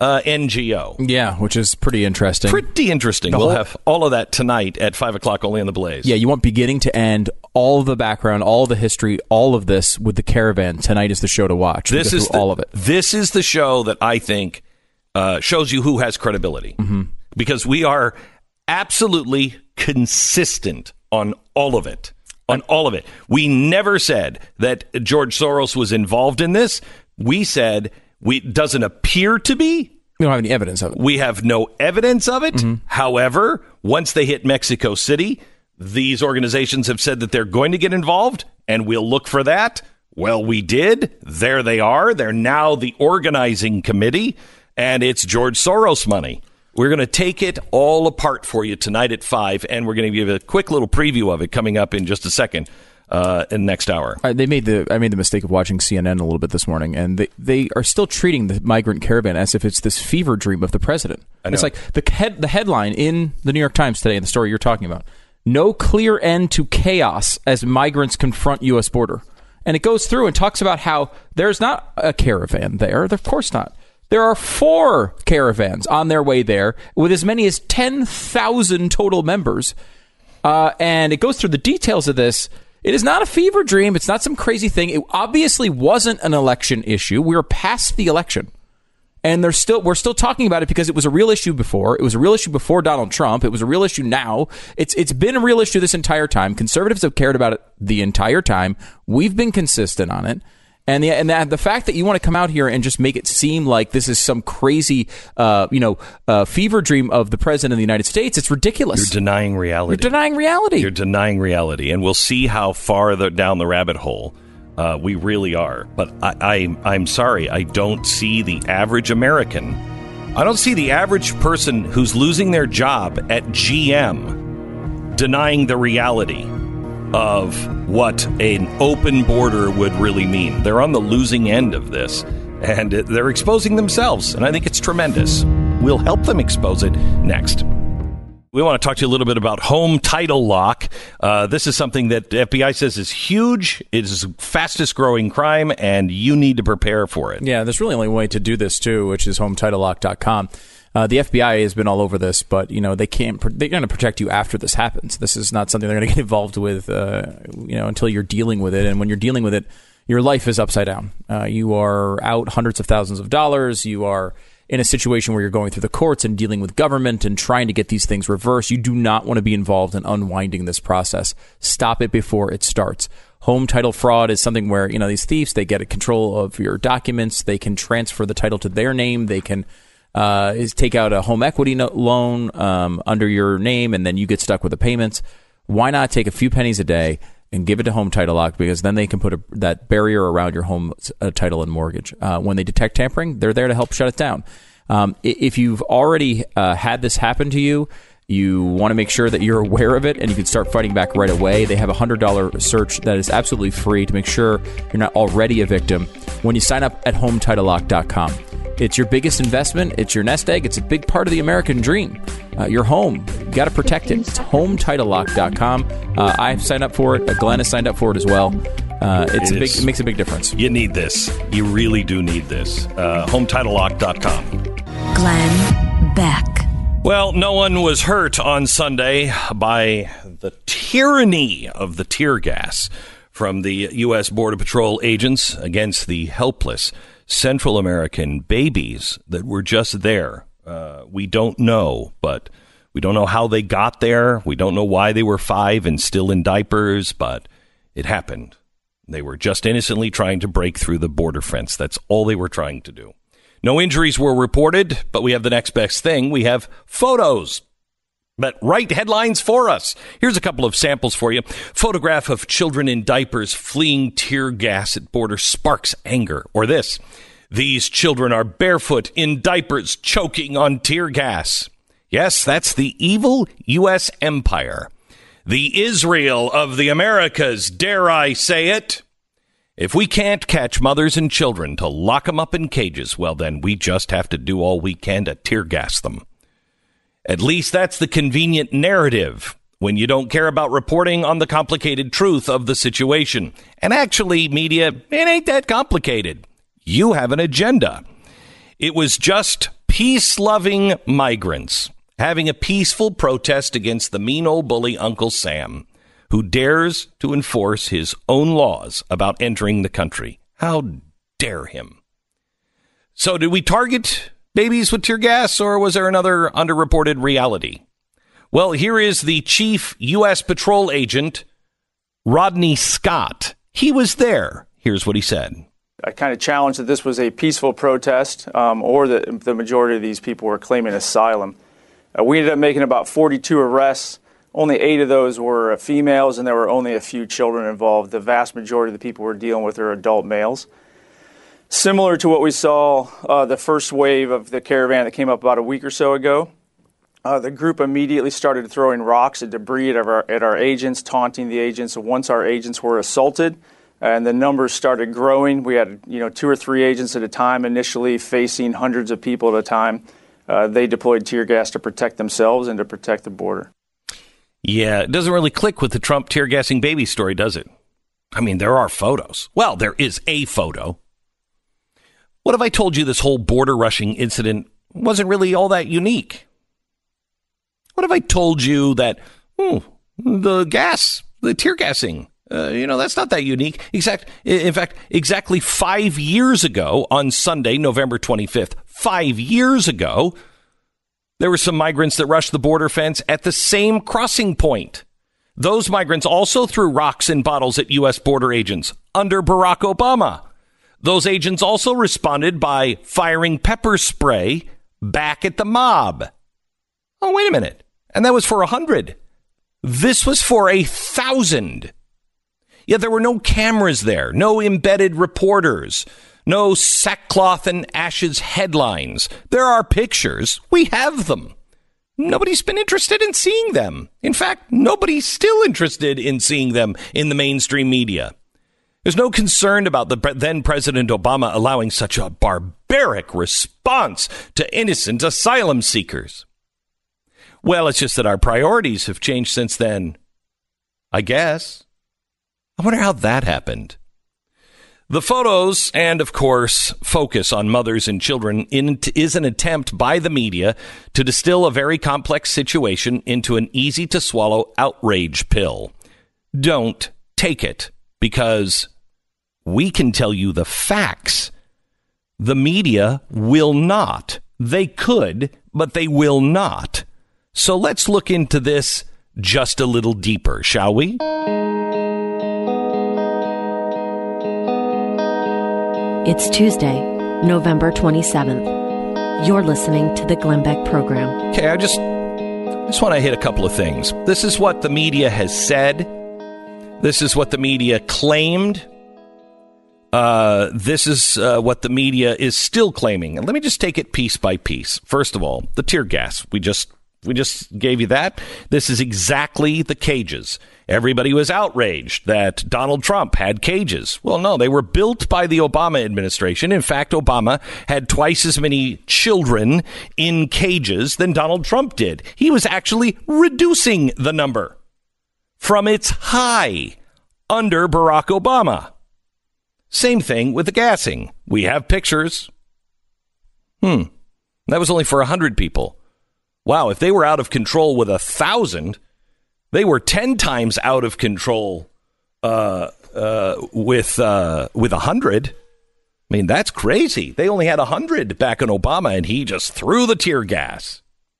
uh, N G O. Yeah, which is pretty interesting. Pretty interesting. The we'll whole- have all of that tonight at five o'clock only on The Blaze. Yeah, you want beginning to end, all of the background, all of the history, all of this with the Caravan. Tonight is the show to watch. We This go is through the, all of it. This is the show that I think uh, shows you who has credibility. Mm-hmm. Because we are absolutely consistent on all of it. On all of it. We never said that George Soros was involved in this. We said we it doesn't appear to be. We don't have any evidence of it. We have no evidence of it. Mm-hmm. However, once they hit Mexico City, these organizations have said that they're going to get involved, and we'll look for that. Well, we did. There they are. They're now the organizing committee, and it's George Soros money. We're going to take it all apart for you tonight at five, and we're going to give a quick little preview of it coming up in just a second. Uh, in the next hour. Uh, they made the I made the mistake of watching C N N a little bit this morning, and they, they are still treating the migrant caravan as if it's this fever dream of the president. It's like the head, the headline in the New York Times today, in the story you're talking about: "No clear end to chaos as migrants confront U S border." And it goes through and talks about how there's not a caravan there. Of course not. There are four caravans on their way there, with as many as ten thousand total members. Uh, and it goes through the details of this. It is not a fever dream. It's not some crazy thing. It obviously wasn't an election issue. We were past the election. And they're still we're still talking about it because it was a real issue before. It was a real issue before Donald Trump. It was a real issue now. It's it's been a real issue this entire time. Conservatives have cared about it the entire time. We've been consistent on it. And the and the, the fact that you want to come out here and just make it seem like this is some crazy, uh, you know, uh, fever dream of the president of the United States, it's ridiculous. You're denying reality. You're denying reality. You're denying reality. And we'll see how far the, down the rabbit hole uh, we really are. But I, I, I'm sorry, I don't see the average American. I don't see the average person who's losing their job at G M denying the reality of what an open border would really mean. They're on the losing end of this, and they're exposing themselves, and I think it's tremendous. We'll help them expose it next. We want to talk to you a little bit about home title lock. Uh, this is something that the F B I says is huge. It is the fastest growing crime, and you need to prepare for it. Yeah, there's really only one way to do this, too, which is home title lock dot com. Uh, the F B I has been all over this, but you know they can't. They're going to protect you after this happens. This is not something they're going to get involved with, uh, you know, until you're dealing with it. And when you're dealing with it, your life is upside down. Uh, you are out hundreds of thousands of dollars. You are in a situation where you're going through the courts and dealing with government and trying to get these things reversed. You do not want to be involved in unwinding this process. Stop it before it starts. Home title fraud is something where, you know, these thieves, they get a control of your documents. They can transfer the title to their name. They can uh, is take out a home equity no- loan um, under your name, and then you get stuck with the payments. Why not take a few pennies a day and give it to Home Title Lock, because then they can put a, that barrier around your home uh, title and mortgage. Uh, when they detect tampering, they're there to help shut it down. Um, if you've already uh, had this happen to you, you want to make sure that you're aware of it and you can start fighting back right away. They have a one hundred dollars search that is absolutely free to make sure you're not already a victim when you sign up at home title lock dot com. It's your biggest investment. It's your nest egg. It's a big part of the American dream. Uh, your home. You got to protect it. It's home title lock dot com. Uh, I've signed up for it. Uh, Glenn has signed up for it as well. Uh, it's it a big. It makes a big difference. You need this. You really do need this. Uh, home title lock dot com. Glenn Beck. Well, no one was hurt on Sunday by the tyranny of the tear gas from the U S Border Patrol agents against the helpless Central American babies that were just there. Uh, we don't know, but we don't know how they got there. We don't know why they were five and still in diapers, but it happened. They were just innocently trying to break through the border fence. That's all they were trying to do. No injuries were reported, but we have the next best thing. We have photos that write headlines for us. Here's a couple of samples for you. Photograph of children in diapers fleeing tear gas at border sparks anger. Or this. These children are barefoot in diapers choking on tear gas. Yes, that's the evil U S empire. The Israel of the Americas, dare I say it. If we can't catch mothers and children to lock them up in cages, well, then we just have to do all we can to tear gas them. At least that's the convenient narrative when you don't care about reporting on the complicated truth of the situation. And actually, media, it ain't that complicated. You have an agenda. It was just peace-loving migrants having a peaceful protest against the mean old bully Uncle Sam, who dares to enforce his own laws about entering the country. How dare him? So did we target babies with tear gas, or was there another underreported reality? Well, here is the chief U S patrol agent, Rodney Scott. He was there. Here's what he said. I kind of challenged that this was a peaceful protest, um, or that the majority of these people were claiming asylum. Uh, we ended up making about forty-two arrests. Only eight of those were females, and there were only a few children involved. The vast majority of the people we're dealing with are adult males. Similar to what we saw uh, the first wave of the caravan that came up about a week or so ago, uh, the group immediately started throwing rocks and debris at our, at our agents, taunting the agents. And once our agents were assaulted and the numbers started growing, we had you know two or three agents at a time initially facing hundreds of people at a time. Uh, they deployed tear gas to protect themselves and to protect the border. Yeah, it doesn't really click with the Trump tear gassing baby story, does it? I mean, there are photos. Well, there is a photo. What if I told you this whole border rushing incident wasn't really all that unique? What if I told you that oh, the gas, the tear gassing, uh, you know, that's not that unique. Exact, in fact, exactly five years ago on Sunday, November twenty-fifth, five years ago, there were some migrants that rushed the border fence at the same crossing point. Those migrants also threw rocks and bottles at U S border agents under Barack Obama. Those agents also responded by firing pepper spray back at the mob. Oh, wait a minute. And that was for a hundred. This was for a thousand. Yet there were no cameras there, no embedded reporters, no sackcloth and ashes headlines. There are pictures. We have them. Nobody's been interested in seeing them. In fact, nobody's still interested in seeing them in the mainstream media. There's no concern about the then President Obama allowing such a barbaric response to innocent asylum seekers. Well, it's just that our priorities have changed since then, I guess. I wonder how that happened. The photos and, of course, focus on mothers and children in, is an attempt by the media to distill a very complex situation into an easy-to-swallow outrage pill. Don't take it, because we can tell you the facts. The media will not. They could, but they will not. So let's look into this just a little deeper, shall we? It's Tuesday, November twenty-seventh. You're listening to the Glenn Beck Program. Okay, I just, I just want to hit a couple of things. This is what the media has said. This is what the media claimed. Uh, this is uh, what the media is still claiming. And let me just take it piece by piece. First of all, the tear gas. We just we just gave you that. This is exactly the cages. Everybody was outraged that Donald Trump had cages. Well, no, they were built by the Obama administration. In fact, Obama had twice as many children in cages than Donald Trump did. He was actually reducing the number from its high under Barack Obama. Same thing with the gassing. We have pictures. Hmm. That was only for one hundred people. Wow, if they were out of control with a thousand, they were ten times out of control uh, uh, with uh, with a hundred. I mean, that's crazy. They only had a hundred back in Obama, and he just threw the tear gas.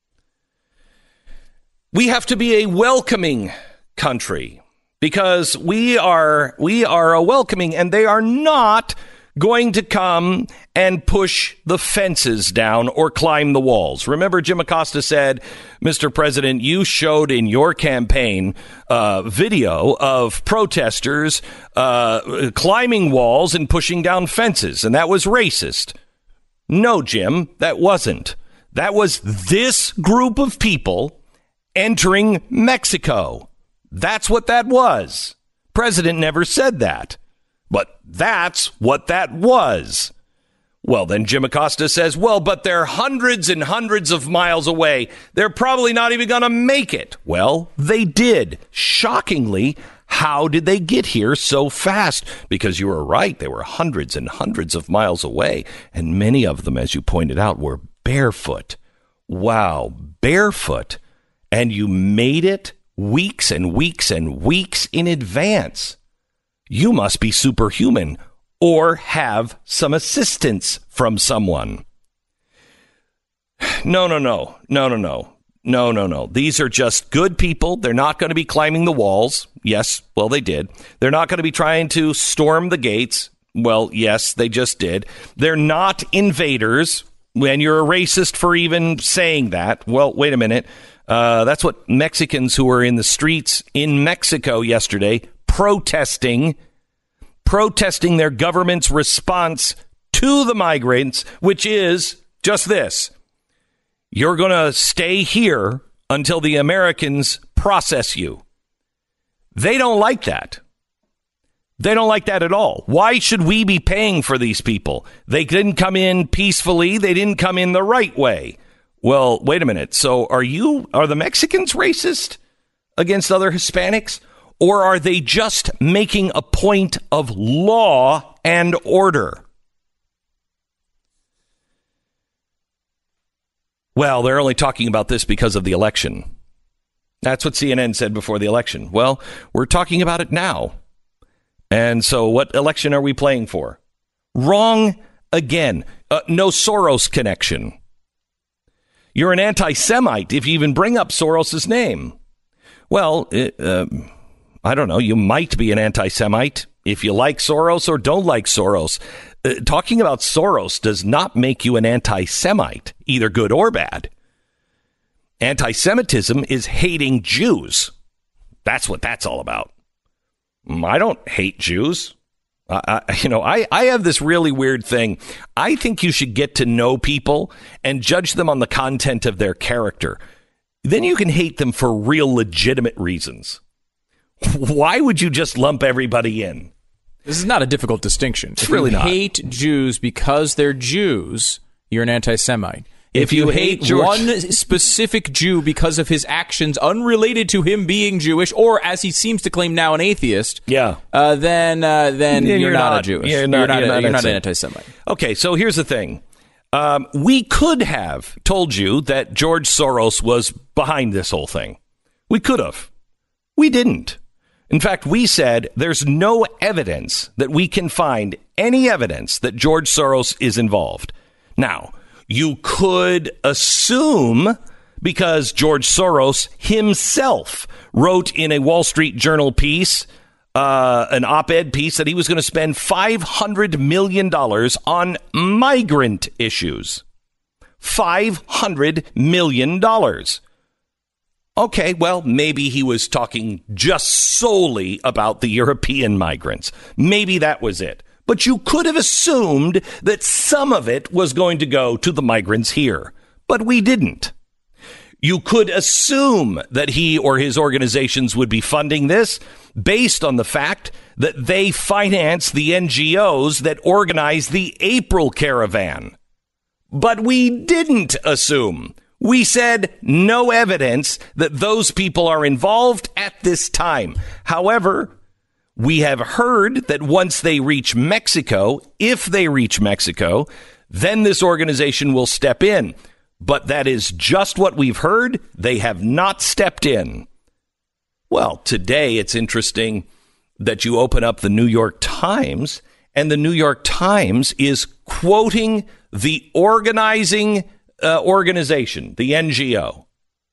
We have to be a welcoming country because we are we are a welcoming, and they are not going to come and push the fences down or climb the walls. Remember, Jim Acosta said, Mister President, you showed in your campaign uh, video of protesters uh, climbing walls and pushing down fences, and that was racist. No, Jim, that wasn't. That was this group of people entering Mexico. That's what that was. President never said that. But that's what that was. Well, then Jim Acosta says, well, but they're hundreds and hundreds of miles away. They're probably not even going to make it. Well, they did. Shockingly, how did they get here so fast? Because you were right. They were hundreds and hundreds of miles away. And many of them, as you pointed out, were barefoot. Wow, barefoot. And you made it weeks and weeks and weeks in advance. You must be superhuman or have some assistance from someone. No, no, no, no, no, no, no, no, no. These are just good people. They're not going to be climbing the walls. Yes, well, they did. They're not going to be trying to storm the gates. Well, yes, they just did. They're not invaders. When you're a racist for even saying that, well, wait a minute. Uh, that's what Mexicans who were in the streets in Mexico yesterday protesting, protesting their government's response to the migrants, which is just this. You're going to stay here until the Americans process you. They don't like that. They don't like that at all. Why should we be paying for these people? They didn't come in peacefully. They didn't come in the right way. Well, wait a minute. So are you, are the Mexicans racist against other Hispanics? Or are they just making a point of law and order? Well, they're only talking about this because of the election. That's what C N N said before the election. Well, we're talking about it now. And so what election are we playing for? Wrong again. Uh, no Soros connection. You're an anti-Semite if you even bring up Soros's name. Well, it, uh, I don't know. You might be an anti-Semite if you like Soros or don't like Soros. Uh, talking about Soros does not make you an anti-Semite, either good or bad. Anti-Semitism is hating Jews. That's what that's all about. I don't hate Jews. Uh, I, you know, I, I have this really weird thing. I think you should get to know people and judge them on the content of their character. Then you can hate them for real legitimate reasons. Why would you just lump everybody in? This is not a difficult distinction. It's if really you not. hate Jews because they're Jews, you're an anti-Semite. If, If you, you hate, hate George- one specific Jew because of his actions unrelated to him being Jewish, or as he seems to claim now, an atheist, yeah, uh, then uh, then Yeah, you're, you're not, not- a Jewish. you're not- you're not, you're a, not you're not an an anti-Semite. Okay, so here's the thing. Um, we could have told you that George Soros was behind this whole thing. We could have. We didn't. In fact, we said there's no evidence that we can find any evidence that George Soros is involved. Now, you could assume, because George Soros himself wrote in a Wall Street Journal piece, uh, an op-ed piece, that he was going to spend five hundred million dollars on migrant issues. five hundred million dollars. Okay, well, maybe he was talking just solely about the European migrants. Maybe that was it. But you could have assumed that some of it was going to go to the migrants here. But we didn't. You could assume that he or his organizations would be funding this based on the fact that they finance the N G Os that organize the April Caravan. But we didn't assume. We said no evidence that those people are involved at this time. However, we have heard that once they reach Mexico, if they reach Mexico, then this organization will step in. But that is just what we've heard. They have not stepped in. Well, today it's interesting that you open up the New York Times, and the New York Times is quoting the organizing uh, organization, the N G O.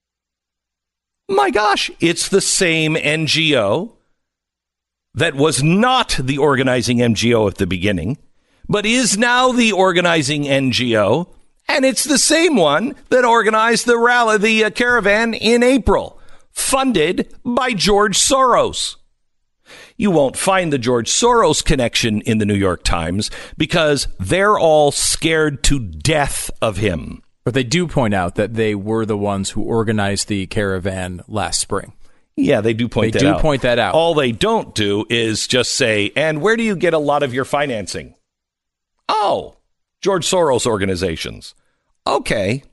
My gosh, it's the same N G O that was not the organizing N G O at the beginning, but is now the organizing N G O, and it's the same one that organized the rally, the uh, caravan in April, funded by George Soros. You won't find the George Soros connection in the New York Times because they're all scared to death of him. But they do point out that they were the ones who organized the caravan last spring. Yeah, they do point they that do out. They do point that out. All they don't do is just say, and where do you get a lot of your financing? Oh, George Soros organizations. Okay.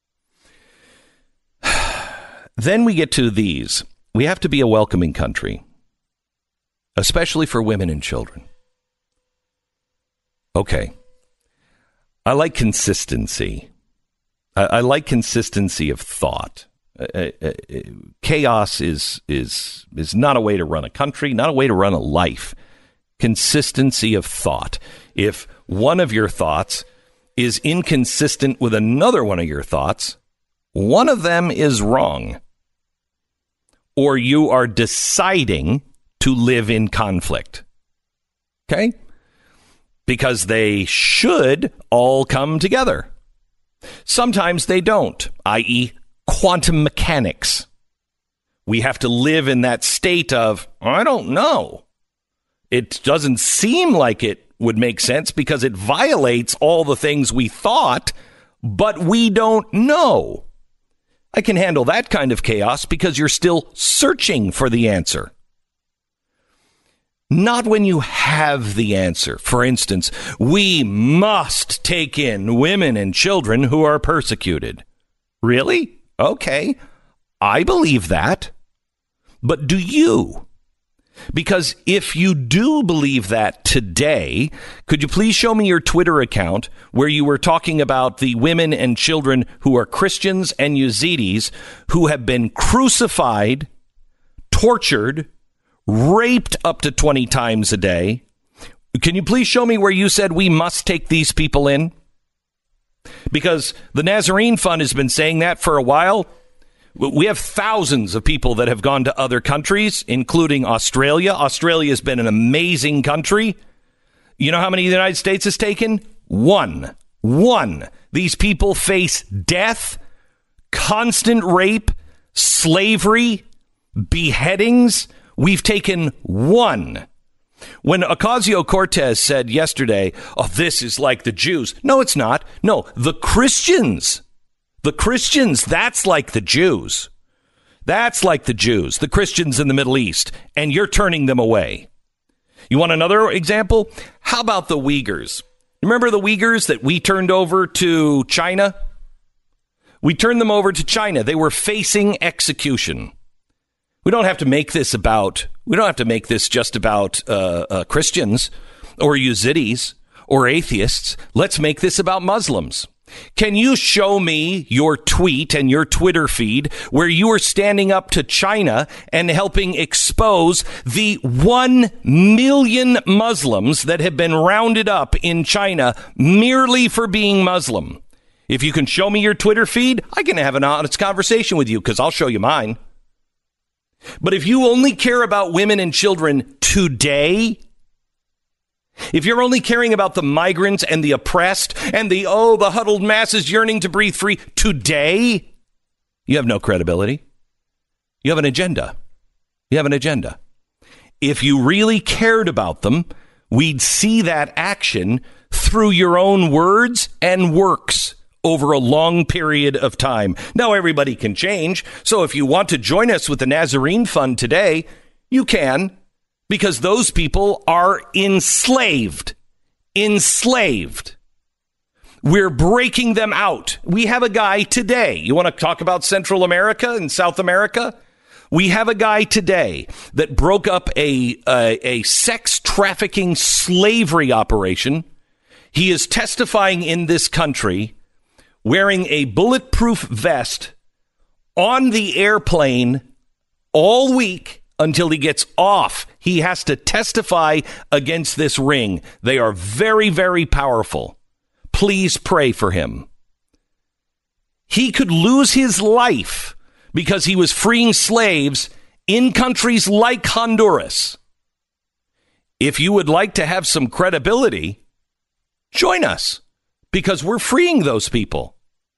Then we get to these. We have to be a welcoming country, especially for women and children. Okay. I like consistency. I, I like consistency of thought. Uh, uh, uh, chaos is is is not a way to run a country, not a way to run a life. Consistency of thought. If one of your thoughts is inconsistent with another one of your thoughts, one of them is wrong. Or you are deciding to live in conflict. Okay? Because they should all come together. Sometimes they don't, that is quantum mechanics. We have to live in that state of, I don't know. It doesn't seem like it would make sense because it violates all the things we thought, but we don't know. I can handle that kind of chaos because you're still searching for the answer. Not when you have the answer. For instance, we must take in women and children who are persecuted. Really? Okay, I believe that. But do you? Because if you do believe that today, could you please show me your Twitter account where you were talking about the women and children who are Christians and Yazidis who have been crucified, tortured, raped up to twenty times a day? Can you please show me where you said we must take these people in? Because the Nazarene Fund has been saying that for a while. We have thousands of people that have gone to other countries, including Australia. Australia has been an amazing country. You know how many the United States has taken? One. One. These people face death, constant rape, slavery, beheadings. We've taken one. When Ocasio-Cortez said yesterday, oh, this is like the Jews. No, it's not. No, the Christians. The Christians, that's like the Jews. That's like the Jews, the Christians in the Middle East, and you're turning them away. You want another example? How about the Uyghurs? Remember the Uyghurs that we turned over to China? We turned them over to China. They were facing execution. We don't have to make this about, we don't have to make this just about uh, uh, Christians or Yazidis or atheists. Let's make this about Muslims. Can you show me your tweet and your Twitter feed where you are standing up to China and helping expose the one million Muslims that have been rounded up in China merely for being Muslim? If you can show me your Twitter feed, I can have an honest conversation with you because I'll show you mine. But if you only care about women and children today, if you're only caring about the migrants and the oppressed and the, oh, the huddled masses yearning to breathe free today, you have no credibility. You have an agenda. You have an agenda. If you really cared about them, we'd see that action through your own words and works over a long period of time. Now, everybody can change. So if you want to join us with the Nazarene Fund today, you can. Because those people are enslaved. Enslaved. We're breaking them out. We have a guy today. You want to talk about Central America and South America? We have a guy today that broke up a, a, a sex trafficking slavery operation. He is testifying in this country wearing a bulletproof vest on the airplane all week until he gets off. He has to testify against this ring. They are very, very powerful. Please pray for him. He could lose his life because he was freeing slaves in countries like Honduras. If you would like to have some credibility, join us because we're freeing those people.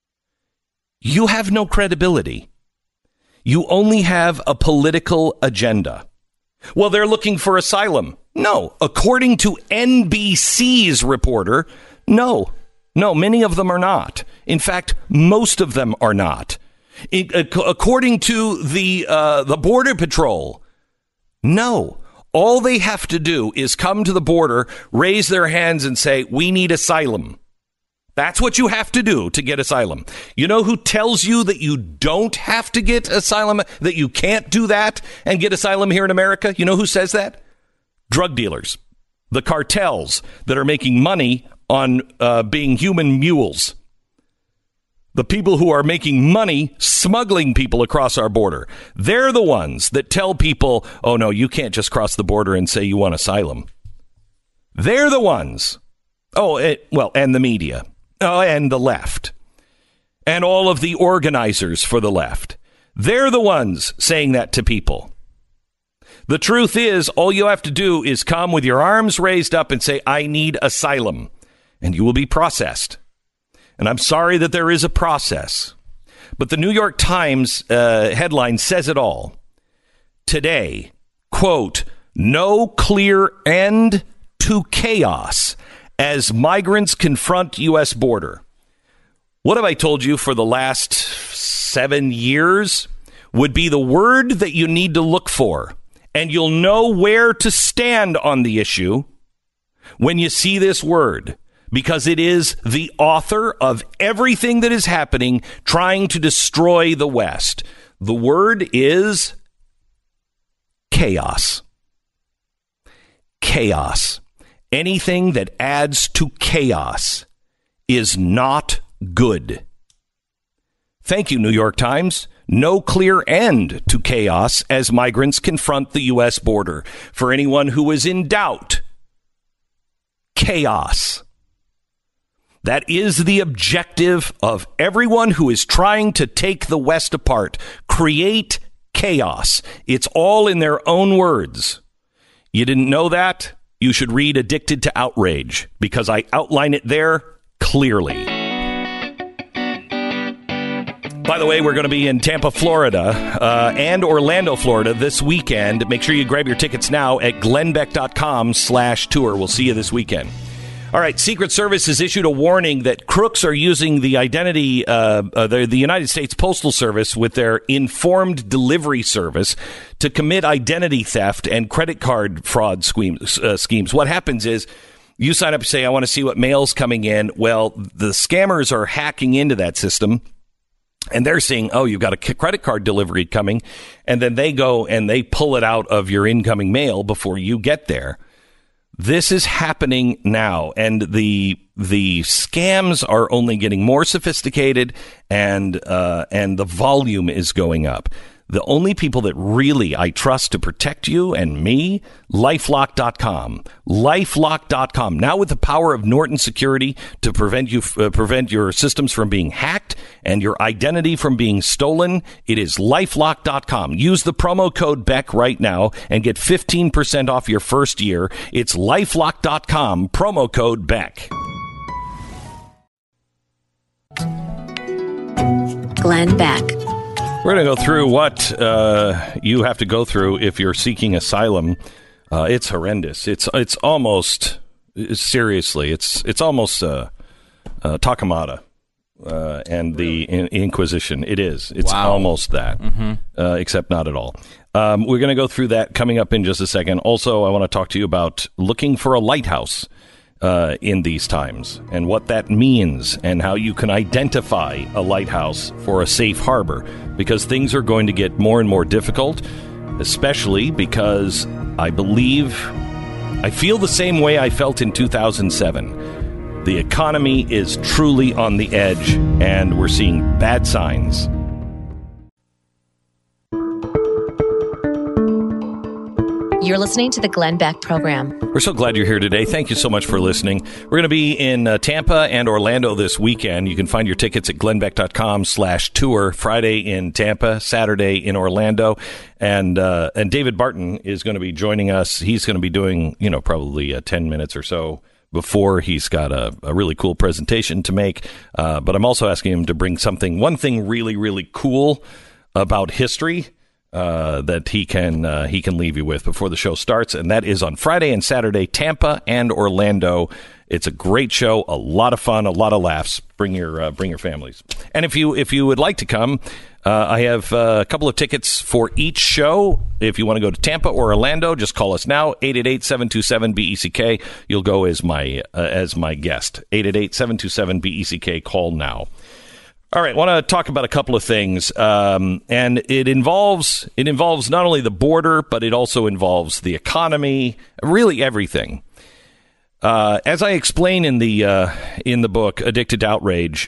You have no credibility. You only have a political agenda. Well, they're looking for asylum. No, according to N B C's reporter, no, no, many of them are not. In fact, most of them are not. It, according to the uh, the Border Patrol, no. All they have to do is come to the border, raise their hands and say, we need asylum. That's what you have to do to get asylum. You know who tells you that you don't have to get asylum, that you can't do that and get asylum here in America? You know who says that? Drug dealers, the cartels that are making money on uh, being human mules. The people who are making money smuggling people across our border. They're the ones that tell people, oh, no, you can't just cross the border and say you want asylum. They're the ones. Oh, it, well, and the media. Oh, and the left. And all of the organizers for the left. They're the ones saying that to people. The truth is, all you have to do is come with your arms raised up and say, I need asylum. And you will be processed. And I'm sorry that there is a process. But the New York Times uh, headline says it all. Today, quote, no clear end to chaos as migrants confront U S border. What have I told you for the last seven years would be the word that you need to look for. And you'll know where to stand on the issue when you see this word. Because it is the author of everything that is happening trying to destroy the West. The word is chaos. Chaos. Anything that adds to chaos is not good. Thank you, New York Times. No clear end to chaos as migrants confront the U S border. For anyone who is in doubt, chaos. That is the objective of everyone who is trying to take the West apart. Create chaos. It's all in their own words. You didn't know that? You should read Addicted to Outrage, because I outline it there clearly. By the way, we're going to be in Tampa, Florida, uh, and Orlando, Florida this weekend. Make sure you grab your tickets now at glenbeck.com slash tour. We'll see you this weekend. All right, Secret Service has issued a warning that crooks are using the identity, uh, uh, the, the United States Postal Service with their informed delivery service to commit identity theft and credit card fraud schemes. Uh, schemes. What happens is you sign up and say, I want to see what mail's coming in. Well, the scammers are hacking into that system. And they're saying, oh, you've got a credit card delivery coming. And then they go and they pull it out of your incoming mail before you get there. This is happening now, and the the scams are only getting more sophisticated, and uh, and the volume is going up. The only people that really I trust to protect you and me, LifeLock dot com. LifeLock dot com. Now with the power of Norton Security to prevent you uh, prevent your systems from being hacked and your identity from being stolen, it is LifeLock dot com. Use the promo code Beck right now and get fifteen percent off your first year. It's LifeLock dot com, promo code Beck. Glenn Beck. We're going to go through what uh, you have to go through if you're seeking asylum. Uh, it's horrendous. It's it's almost seriously. It's it's almost uh, uh, Takamata uh, and the in- Inquisition. It is. It's Wow. almost that, mm-hmm. uh, except not at all. Um, we're going to go through that coming up in just a second. Also, I want to talk to you about looking for a lighthouse uh, in these times and what that means and how you can identify a lighthouse for a safe harbor, because things are going to get more and more difficult, especially because I believe, I feel the same way I felt in two thousand seven. The economy is truly on the edge, and we're seeing bad signs. You're listening to the Glenn Beck Program. We're so glad you're here today. Thank you so much for listening. We're going to be in uh, Tampa and Orlando this weekend. You can find your tickets at glenbeck.com slash tour. Friday in Tampa, Saturday in Orlando. And uh, and David Barton is going to be joining us. He's going to be doing, you know, probably uh, ten minutes or so before he's got a, a really cool presentation to make. Uh, but I'm also asking him to bring something, one thing really, really cool about history Uh, that he can uh, he can leave you with before the show starts, and that is on Friday and Saturday, Tampa and Orlando. It's a great show, a lot of fun, a lot of laughs. Bring your uh, bring your families, and if you if you would like to come, uh, I have uh, a couple of tickets for each show. If you want to go to Tampa or Orlando, just call us now, eight eight eight, seven two seven, B E C K. You'll go as my uh, as my guest, eight eight eight, seven two seven, B E C K. Call now. All right, I want to talk about a couple of things, um, and it involves it involves not only the border, but it also involves the economy, really everything. Uh, as I explain in the uh, in the book, Addicted to Outrage,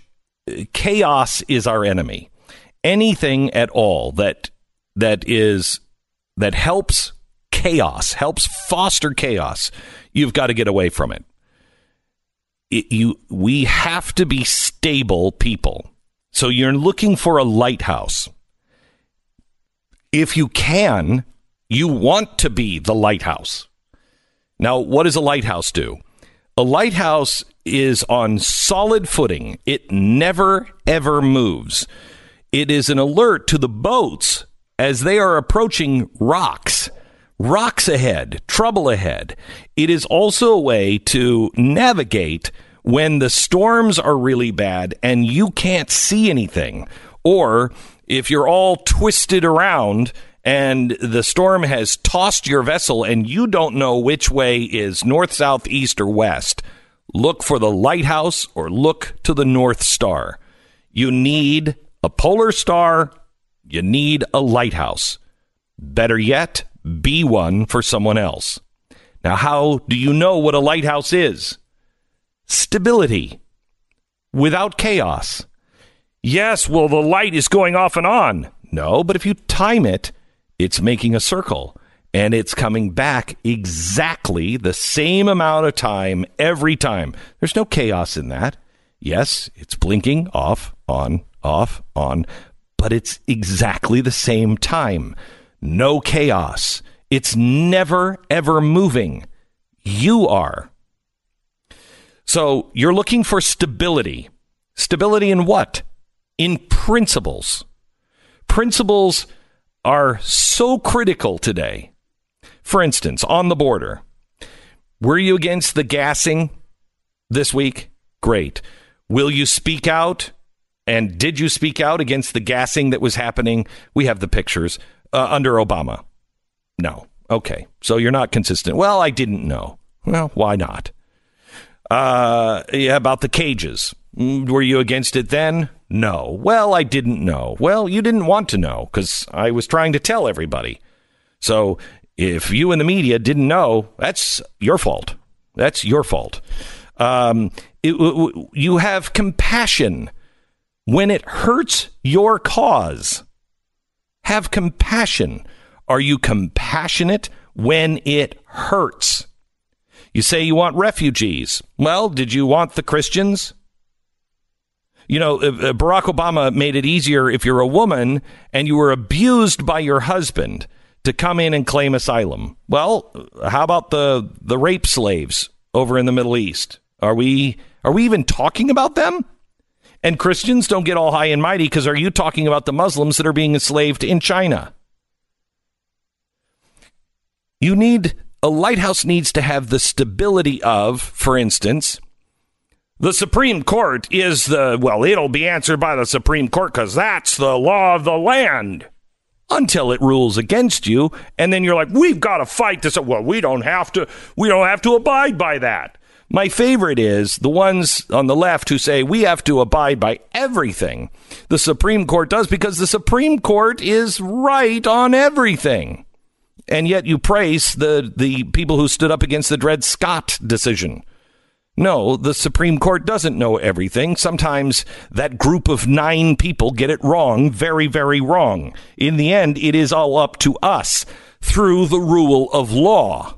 chaos is our enemy. Anything at all that that is that helps chaos, helps foster chaos, you've got to get away from it. It you we have to be stable people. So you're looking for a lighthouse. If you can, you want to be the lighthouse. Now, what does a lighthouse do? A lighthouse is on solid footing. It never, ever moves. It is an alert to the boats as they are approaching rocks. Rocks ahead, trouble ahead. It is also a way to navigate when the storms are really bad and you can't see anything. Or if you're all twisted around and the storm has tossed your vessel and you don't know which way is north, south, east, or west, look for the lighthouse or look to the North Star. You need a polar star. You need a lighthouse. Better yet, be one for someone else. Now, how do you know what a lighthouse is? Stability without chaos. Yes, well, the light is going off and on. No, but if you time it, it's making a circle, and it's coming back exactly the same amount of time every time. There's no chaos in that. Yes, it's blinking off, on, off, on, but it's exactly the same time. No chaos. It's never, ever moving. You are. So you're looking for stability. Stability in what? In principles. Principles are so critical today. For instance, on the border, were you against the gassing this week? Great. Will you speak out? And did you speak out against the gassing that was happening? We have the pictures uh, under Obama. No. Okay. So you're not consistent. Well, I didn't know. Well, why not? Uh, yeah, about the cages. Were you against it then? No. Well, I didn't know. Well, you didn't want to know because I was trying to tell everybody. So if you and the media didn't know, that's your fault. That's your fault. Um, it, w- you have compassion when it hurts your cause. Have compassion. Are you compassionate when it hurts? You say you want refugees. Well, did you want the Christians? You know, Barack Obama made it easier if you're a woman and you were abused by your husband to come in and claim asylum. Well, how about the, the rape slaves over in the Middle East? Are we are we even talking about them? And Christians don't get all high and mighty because are you talking about the Muslims that are being enslaved in China? You need, a lighthouse needs to have the stability of, for instance, the Supreme Court is the, well, it'll be answered by the Supreme Court because that's the law of the land. Until it rules against you, and then you're like, we've got to fight this. Well, we don't have to, we don't have to abide by that. My favorite is the ones on the left who say we have to abide by everything the Supreme Court does because the Supreme Court is right on everything. And yet you praise the, the people who stood up against the Dred Scott decision. No, the Supreme Court doesn't know everything. Sometimes that group of nine people get it wrong, very, very wrong. In the end, it is all up to us through the rule of law.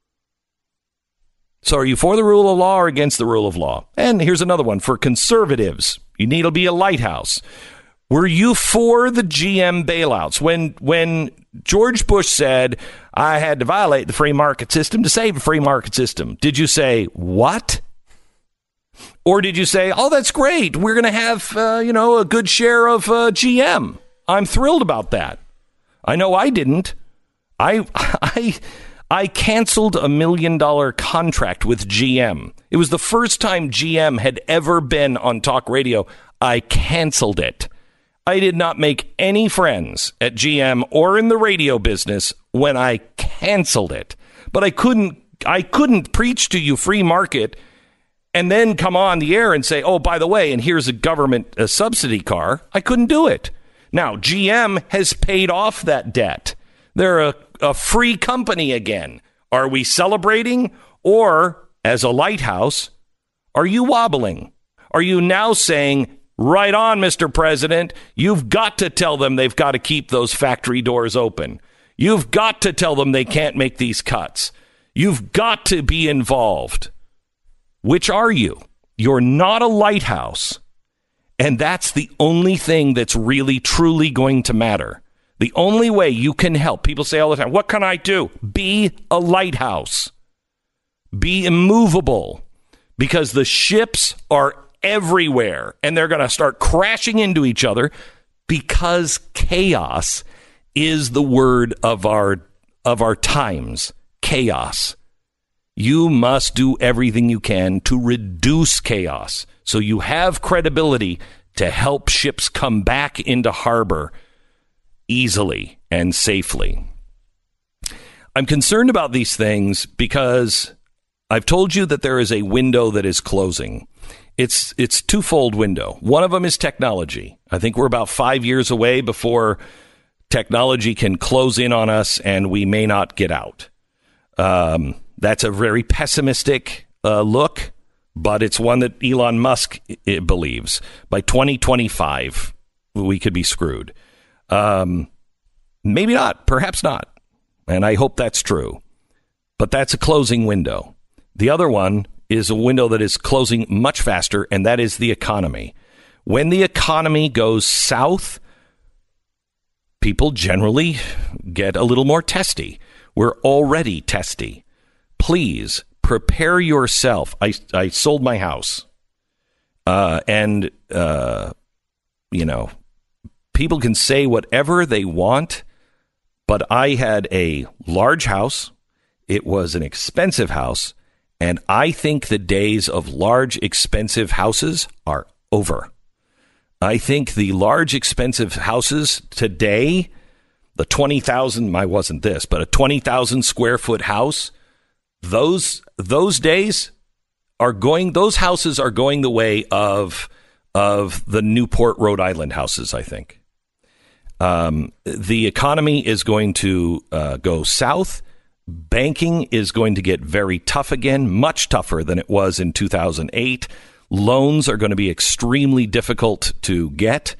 So are you for the rule of law or against the rule of law? And here's another one for conservatives. You need to be a lighthouse. Were you for the G M bailouts? When when George Bush said, I had to violate the free market system to save a free market system, did you say, what? Or did you say, oh, that's great. We're going to have, uh, you know, a good share of uh, G M. I'm thrilled about that. I know I didn't. I I I canceled a million dollar contract with G M. It was the first time G M had ever been on talk radio. I canceled it. I did not make any friends at G M or in the radio business when I canceled it. But I couldn't I couldn't preach to you free market and then come on the air and say, oh, by the way, and here's a government a subsidy car. I couldn't do it. Now, G M has paid off that debt. They're a, a free company again. Are we celebrating? Or, as a lighthouse, are you wobbling? Are you now saying, Right on, Mister President. You've got to tell them they've got to keep those factory doors open. You've got to tell them they can't make these cuts. You've got to be involved. Which are you? You're not a lighthouse. And that's the only thing that's really, truly going to matter. The only way you can help. People say all the time, what can I do? Be a lighthouse. Be immovable. Because the ships are everywhere. And they're going to start crashing into each other because chaos is the word of our of our times. Chaos. You must do everything you can to reduce chaos so you have credibility to help ships come back into harbor easily and safely. I'm concerned about these things because I've told you that there is a window that is closing. It's it's twofold window. One of them is technology. I think we're about five years away before technology can close in on us and we may not get out. Um, that's a very pessimistic uh, look, but it's one that Elon Musk I- believes. By twenty twenty-five, we could be screwed. Um, maybe not, perhaps not. And I hope that's true. But that's a closing window. The other one is a window that is closing much faster, and that is the economy. When the economy goes south, people generally get a little more testy. We're already testy. Please prepare yourself. I, I sold my house. Uh, and, uh, you know, people can say whatever they want, but I had a large house. It was an expensive house. And I think the days of large, expensive houses are over. I think the large, expensive houses today, the twenty thousand, I wasn't this, but a twenty thousand square foot house, those those days are going, those houses are going the way of, of the Newport, Rhode Island houses, I think. Um, the economy is going to uh, go south. Banking is going to get very tough again, much tougher than it was in two thousand eight. Loans are going to be extremely difficult to get.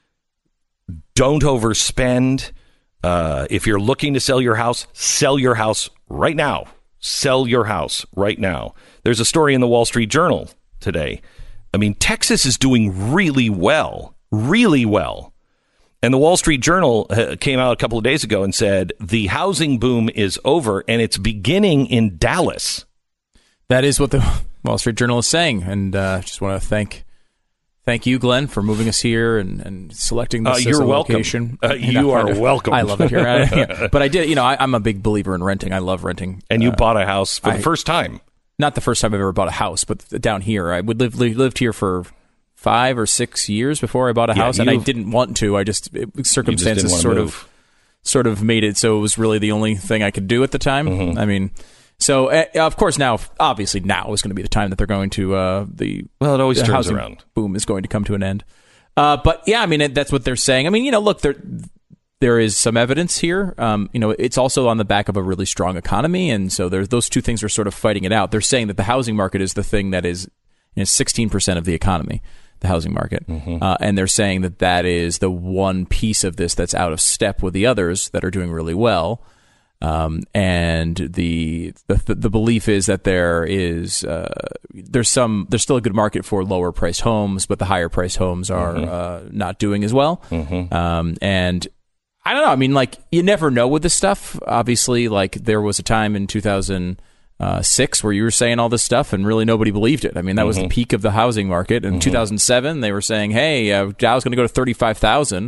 Don't overspend. Uh, if you're looking to sell your house, sell your house right now. Sell your house right now. There's a story in the Wall Street Journal today. I mean, Texas is doing really well, really well. And the Wall Street Journal uh, came out a couple of days ago and said the housing boom is over and it's beginning in Dallas. That is what the Wall Street Journal is saying. And uh, just want to thank thank you, Glenn, for moving us here and, and selecting this uh, you're as a welcome. location. Uh, you, you are welcome. I love it here. I, but I did, you know, I, I'm a big believer in renting. I love renting. And you uh, bought a house for I, the first time. Not the first time I've ever bought a house, but down here. I would live lived here for five or six years before I bought a yeah, house, and I didn't want to. I just it, circumstances just sort move. of sort of made it so it was really the only thing I could do at the time. Mm-hmm. I mean, so uh, of course now, obviously now is going to be the time that they're going to uh, the well, it always the turns housing around. Boom is going to come to an end. Uh, but yeah, I mean it, that's what they're saying. I mean, you know, look, there there is some evidence here. Um, you know, it's also on the back of a really strong economy, and so there's those two things are sort of fighting it out. They're saying that the housing market is the thing that is you know, sixteen percent of the economy. The housing market. Mm-hmm. Uh, and they're saying that that is the one piece of this that's out of step with the others that are doing really well. Um, and the, the the belief is that there is uh, there's some there's still a good market for lower priced homes, but the higher priced homes are mm-hmm. uh, not doing as well. Mm-hmm. Um, and I don't know. I mean, like you never know with this stuff. Obviously, like there was a time in two thousand six where you were saying all this stuff and really nobody believed it. I mean, that mm-hmm. was the peak of the housing market. In mm-hmm. two thousand seven, they were saying, hey, uh, Dow's going to go to thirty-five thousand,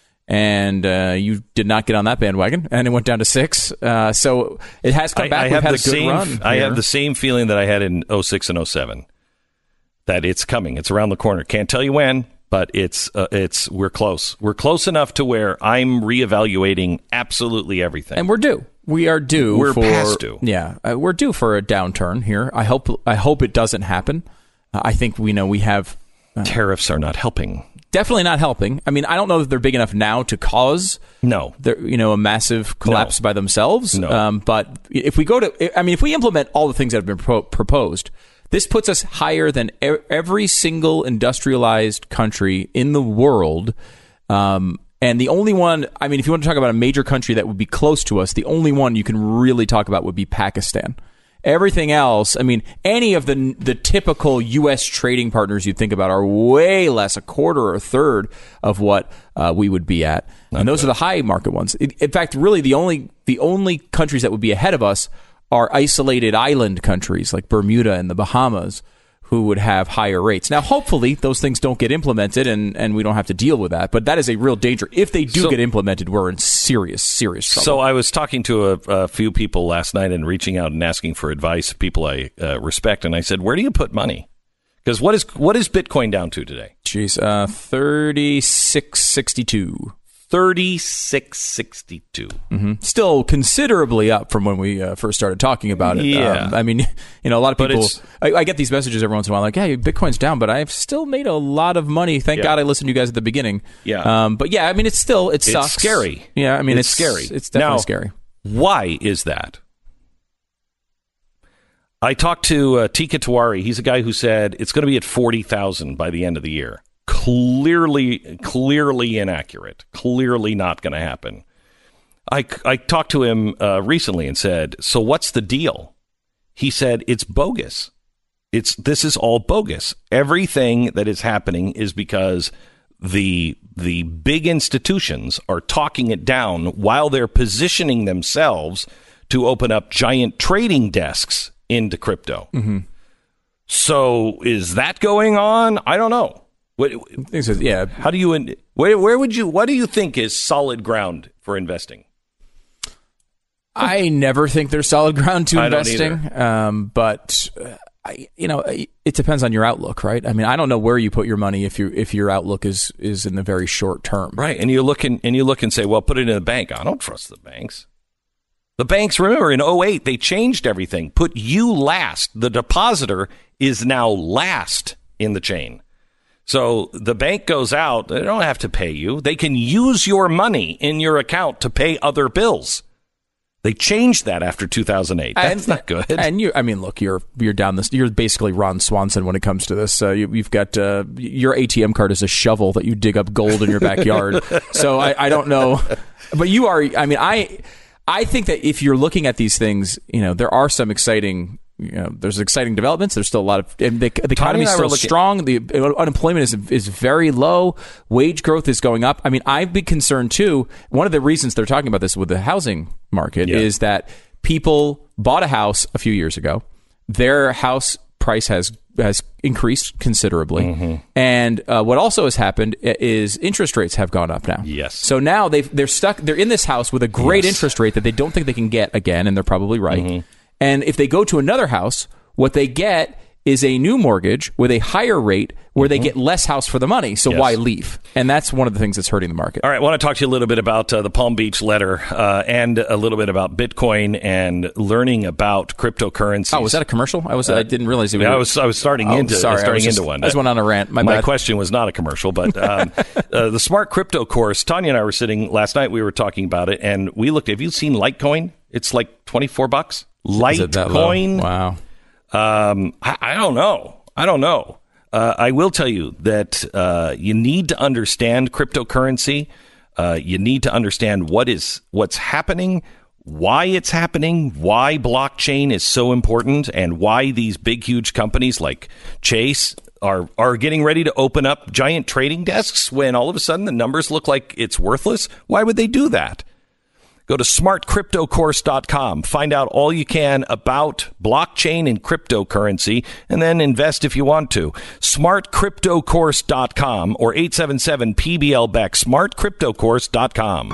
and uh, you did not get on that bandwagon, and it went down to six. Uh, so it has come back. I, I We've have had the a good same, run I here. have the same feeling that I had in oh six and oh seven, that it's coming. It's around the corner. Can't tell you when, but it's uh, it's we're close. We're close enough to where I'm reevaluating absolutely everything. And we're due. We are due. We're for, past due. Yeah, uh, we're due for a downturn here. I hope. I hope it doesn't happen. Uh, I think we know we have. Uh, Tariffs are not helping. Definitely not helping. I mean, I don't know that they're big enough now to cause no, you know, a massive collapse no. by themselves. No. Um, but if we go to, I mean, if we implement all the things that have been pro- proposed, This puts us higher than e- every single industrialized country in the world. Um, and the only one, I mean, if you want to talk about a major country that would be close to us, the only one you can really talk about would be Pakistan. Everything else, I mean, any of the the typical U S trading partners you think about are way less, a quarter or a third of what uh, we would be at. Not and those good. Are the high market ones. In, in fact, really, the only the only countries that would be ahead of us are isolated island countries like Bermuda and the Bahamas, who would have higher rates. Now, hopefully, those things don't get implemented and, and we don't have to deal with that. But that is a real danger. If they do so, get implemented, we're in serious, serious trouble. So I was talking to a, a few people last night and reaching out and asking for advice, people I uh, respect. And I said, where do you put money? Because what is what is Bitcoin down to today? Jeez, uh, thirty-six sixty-two. thirty-six sixty-two. Mm-hmm. Still considerably up from when we uh, first started talking about it. Yeah. Um, I mean, you know, a lot of people, I, I get these messages every once in a while like, hey, Bitcoin's down, but I've still made a lot of money. Thank yeah. God I listened to you guys at the beginning. Yeah. Um, but yeah, I mean, it's still, it sucks. It's scary. Yeah, I mean, it's, it's scary. It's definitely now, scary. Why is that? I talked to uh, Tika Tawari. He's a guy who said it's going to be at forty thousand by the end of the year. Clearly, clearly inaccurate. Clearly not going to happen. I, I talked to him uh, recently and said, so what's the deal? He said, it's bogus. It's this is all bogus. Everything that is happening is because the the big institutions are talking it down while they're positioning themselves to open up giant trading desks into crypto. Mm-hmm. So is that going on? I don't know. What, yeah. How do you? Where, where would you? What do you think is solid ground for investing? I never think there's solid ground to I investing, um, but uh, I, you know, it depends on your outlook, right? I mean, I don't know where you put your money if you if your outlook is is in the very short term, right? And you look and and you look and say, well, put it in the bank. I don't trust the banks. The banks, remember, in oh eight, they changed everything. Put you last. The depositor is now last in the chain. So the bank goes out. They don't have to pay you. They can use your money in your account to pay other bills. They changed that after two thousand eight. That's and, not good. And you, I mean, look, you're you're down this. You're basically Ron Swanson when it comes to this. Uh, you, you've got uh, your A T M card is a shovel that you dig up gold in your backyard. So I, I don't know, but you are. I mean, I I think that if you're looking at these things, you know, there are some exciting. You know, there's exciting developments. There's still a lot of and the, the economy is still strong. The unemployment is is very low. Wage growth is going up. I mean, I've been concerned too. One of the reasons they're talking about this with the housing market yeah. is that people bought a house a few years ago. Their house price has has increased considerably, mm-hmm. and uh, what also has happened is interest rates have gone up now. Yes. So now they they're stuck. They're in this house with a great yes. interest rate that they don't think they can get again, and they're probably right. Mm-hmm. And if they go to another house, what they get is a new mortgage with a higher rate where mm-hmm. they get less house for the money. So yes. why leave? And that's one of the things that's hurting the market. All right. I want to talk to you a little bit about uh, the Palm Beach letter uh, and a little bit about Bitcoin and learning about cryptocurrencies. Oh, was that a commercial? I was. Uh, I didn't realize it was. Yeah, I was. I was starting oh, into. Sorry, starting just, into one. I just went on a rant. My, My bad. question was not a commercial, but um, uh, the Smart Crypto course. Tanya and I were sitting last night. We were talking about it, and we looked. Have you seen Litecoin? It's like twenty-four bucks. Litecoin. Wow. Um, I, I don't know. I don't know. Uh, I will tell you that uh, you need to understand cryptocurrency. Uh, you need to understand what is what's happening, why it's happening, why blockchain is so important, and why these big, huge companies like Chase are are getting ready to open up giant trading desks when all of a sudden the numbers look like it's worthless. Why would they do that? Go to smart crypto course dot com. Find out all you can about blockchain and cryptocurrency, and then invest if you want to. smart crypto course dot com or eight seven seven P B L Beck. smart crypto course dot com.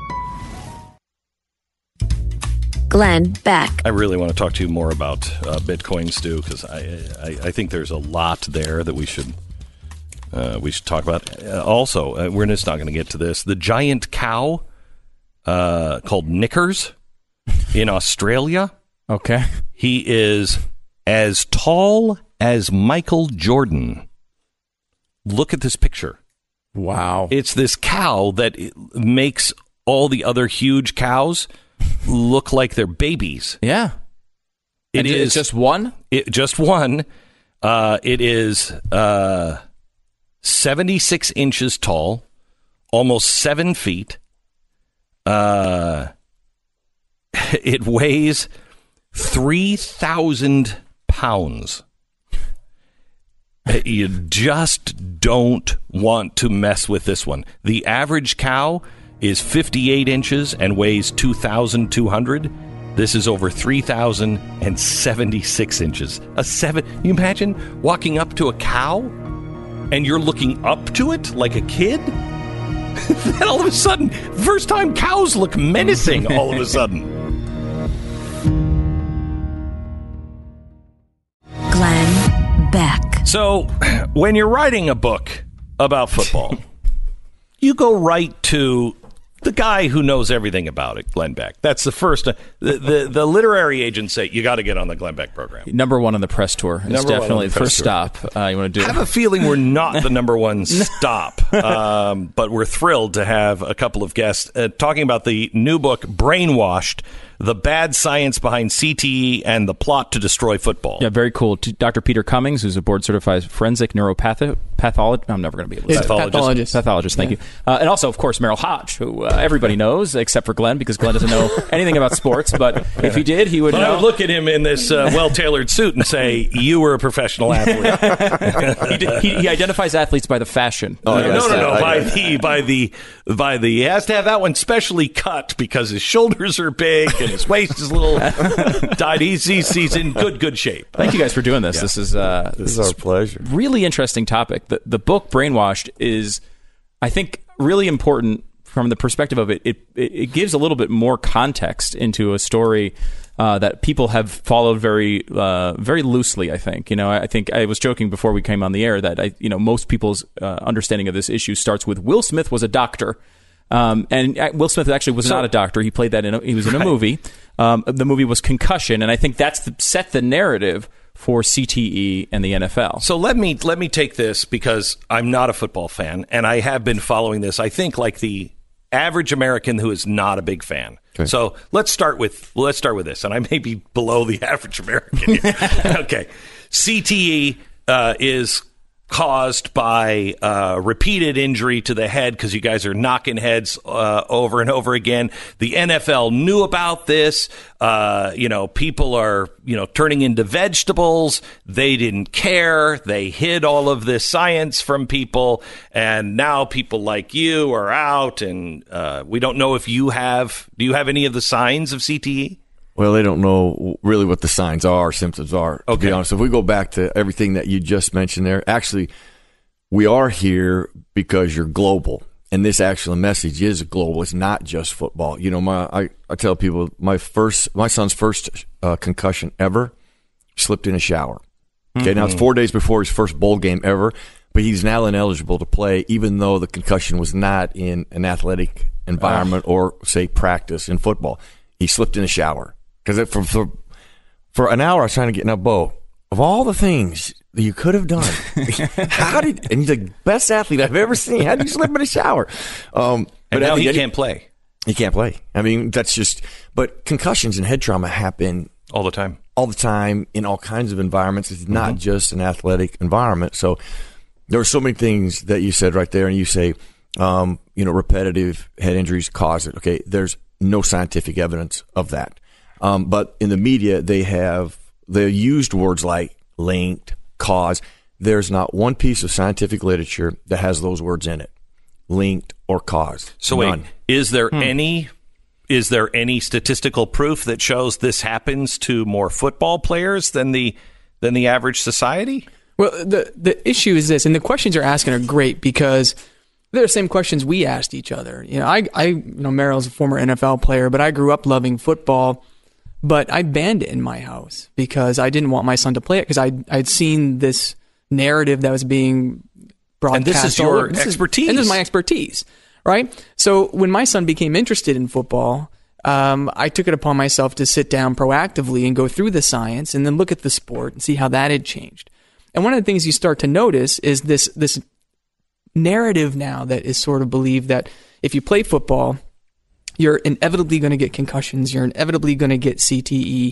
Glenn Beck. I really want to talk to you more about uh, Bitcoin, Stu, because I, I I think there's a lot there that we should uh, we should talk about. Uh, also, uh, we're just not going to get to this. The giant cow. Uh, called Knickers in Australia. Okay. He is as tall as Michael Jordan. Look at this picture. Wow. It's this cow that makes all the other huge cows look like they're babies. Yeah. It and is it's just one? It, just one. Uh, it is uh, seventy-six inches tall, almost seven feet. Uh, it weighs three thousand pounds. You just don't want to mess with this one. The average cow is fifty-eight inches and weighs two thousand two hundred. This is over three thousand seventy-six inches. A seven. You imagine walking up to a cow and you're looking up to it like a kid? Then all of a sudden, first time cows look menacing all of a sudden. Glenn Beck. So, when you're writing a book about football, you go right to the guy who knows everything about it, Glenn Beck. That's the first. Uh, the, the the literary agents say you got to get on the Glenn Beck program. Number one on the press tour. It's Number definitely the the first stop uh, you want to do. I have a feeling we're not the number one stop, um, but we're thrilled to have a couple of guests uh, talking about the new book, Brainwashed: The Bad Science Behind C T E and the Plot to Destroy Football. Yeah, very cool. Doctor Peter Cummings, who's a board-certified forensic neuropathologist. I'm never going to be able to say pathologist. pathologist. Pathologist, thank yeah. you. Uh, and also, of course, Merrill Hodge, who uh, everybody knows, except for Glenn, because Glenn doesn't know anything about sports. But if he did, he would but know. I would look at him in this uh, well-tailored suit and say, you were a professional athlete. he, did, he, he identifies athletes by the fashion. Oh, no, no, no, no, by the, by the, by the, he has to have that one specially cut because his shoulders are big and his waist is a little dyed. He's, he's, he's in good, good shape. Thank you guys for doing this. Yeah. This is uh, this, this is our pleasure. Really interesting topic. The the book Brainwashed is, I think, really important from the perspective of it. It it gives a little bit more context into a story uh, that people have followed very uh, very loosely. I think you know. I think I was joking before we came on the air that I you know most people's uh, understanding of this issue starts with Will Smith was a doctor. Um, and Will Smith actually was so, not a doctor. He played that in a, he was in a right. movie. Um, the movie was Concussion, and I think that's the, set the narrative for C T E and the N F L. So let me let me take this because I'm not a football fan, and I have been following this. I think like the average American who is not a big fan. Okay. So let's start with let's start with this, and I may be below the average American. Okay, C T E uh, is caused by uh, repeated injury to the head because you guys are knocking heads uh, over and over again. The N F L knew about this. Uh, you know, people are, you know, turning into vegetables. They didn't care. They hid all of this science from people. And now people like you are out. And uh, we don't know if you have, do you have any of the signs of C T E? Well, they don't know really what the signs are, symptoms are, to okay. be honest. If we go back to everything that you just mentioned there, actually, we are here because you're global. And this actual message is global. It's not just football. You know, my I, I tell people my first, my son's first uh, concussion ever slipped in a shower. Okay, mm-hmm. Now it's four days before his first bowl game ever, but he's now ineligible to play, even though the concussion was not in an athletic environment uh. or, say, practice in football. He slipped in a shower. Because for, for for an hour I was trying to get, now, Bo, of all the things that you could have done, how did, and he's the best athlete I've ever seen, how did you slip in a shower? Um, and but now I mean, he can't play. He can't play. I mean, that's just, but concussions and head trauma happen all the time. All the time in all kinds of environments. It's not mm-hmm. just an athletic environment. So there are so many things that you said right there, and you say, um, you know, repetitive head injuries cause it. Okay, there's no scientific evidence of that. Um, but in the media, they have they used words like linked, cause. There's not one piece of scientific literature that has those words in it, linked or cause. So None. wait, is there hmm. any is there any statistical proof that shows this happens to more football players than the than the average society? Well, the the issue is this, and the questions you're asking are great because they're the same questions we asked each other. You know, I I you know Merrill's a former N F L player, but I grew up loving football. But I banned it in my house because I didn't want my son to play it because I'd, I'd seen this narrative that was being broadcast. And this is your this expertise. Is, and this is my expertise, right? So when my son became interested in football, um, I took it upon myself to sit down proactively and go through the science and then look at the sport and see how that had changed. And one of the things you start to notice is this this narrative now that is sort of believed that if you play football, you're inevitably going to get concussions. You're inevitably going to get C T E.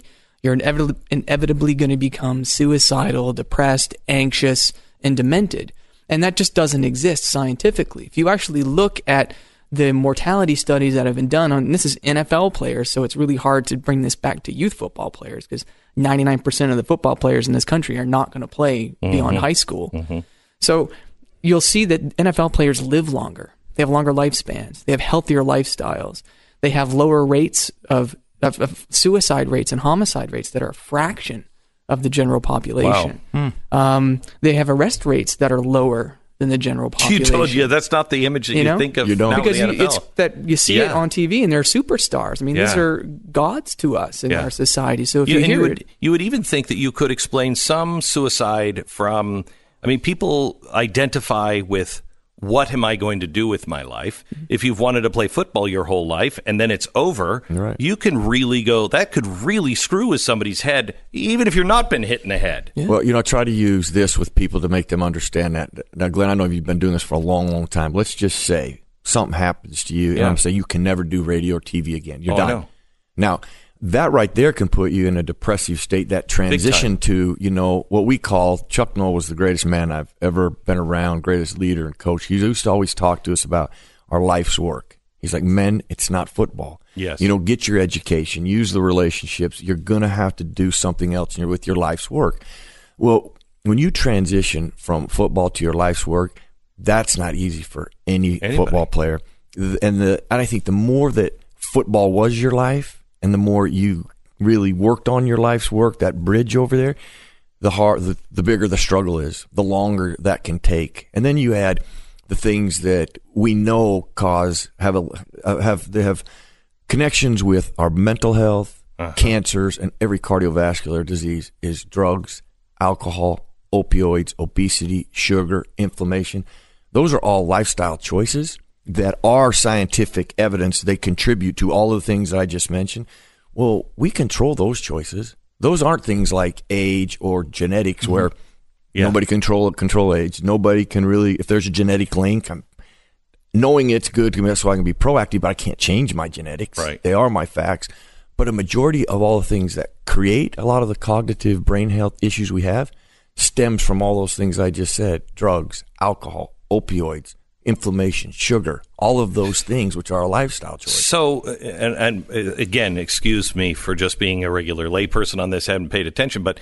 you're inevitably, inevitably going to become suicidal, depressed, anxious, and demented. And that just doesn't exist scientifically. If you actually look at the mortality studies that have been done on, and this is N F L players, so it's really hard to bring this back to youth football players because ninety-nine percent of the football players in this country are not going to play mm-hmm. beyond high school. Mm-hmm. So you'll see that N F L players live longer. They have longer lifespans. They have healthier lifestyles. They have lower rates of, of, of suicide rates and homicide rates that are a fraction of the general population. Wow. Hmm. Um, they have arrest rates that are lower than the general population. You told you that's not the image that you, you know? think of you don't. now because in the you, N F L. it's that you see yeah. it on T V and they're superstars. I mean, yeah. these are gods to us in yeah. our society. So if you, you, and hear you would it, you would even think that you could explain some suicide from. I mean, people identify with what am I going to do with my life? If you've wanted to play football your whole life and then it's over, right. you can really go, that could really screw with somebody's head, even if you're not been hit in the head. Yeah. Well, you know, I try to use this with people to make them understand that. Now, Glenn, I know you've been doing this for a long, long time. Let's just say something happens to you, yeah. and I'm saying you can never do radio or T V again. You're oh, done. No. Now, that right there can put you in a depressive state, that transition to, you know, what we call, Chuck Noll was the greatest man I've ever been around, greatest leader and coach. He used to always talk to us about our life's work. He's like, men, it's not football. Yes. You know, get your education, use the relationships. You're going to have to do something else and you're with your life's work. Well, when you transition from football to your life's work, that's not easy for any Anybody. football player. And the and I think the more that football was your life, and the more you really worked on your life's work, that bridge over there, the hard, the, the bigger the struggle is, the longer that can take. And then you add the things that we know cause have a have they have connections with our mental health, uh-huh. cancers, and every cardiovascular disease is drugs, alcohol, opioids, obesity, sugar, inflammation. Those are all lifestyle choices that are scientific evidence. They contribute to all of the things that I just mentioned. Well, we control those choices. Those aren't things like age or genetics mm-hmm. where yeah. nobody control control age. Nobody can really, if there's a genetic link, I'm knowing it's good so I can be proactive, but I can't change my genetics. Right. They are my facts. But a majority of all the things that create a lot of the cognitive brain health issues we have stems from all those things I just said: drugs, alcohol, opioids, inflammation, sugar, all of those things, which are a lifestyle choice. So, and, and again, excuse me for just being a regular layperson on this, haven't paid attention, but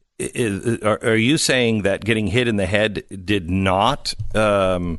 is, are, are you saying that getting hit in the head did not um,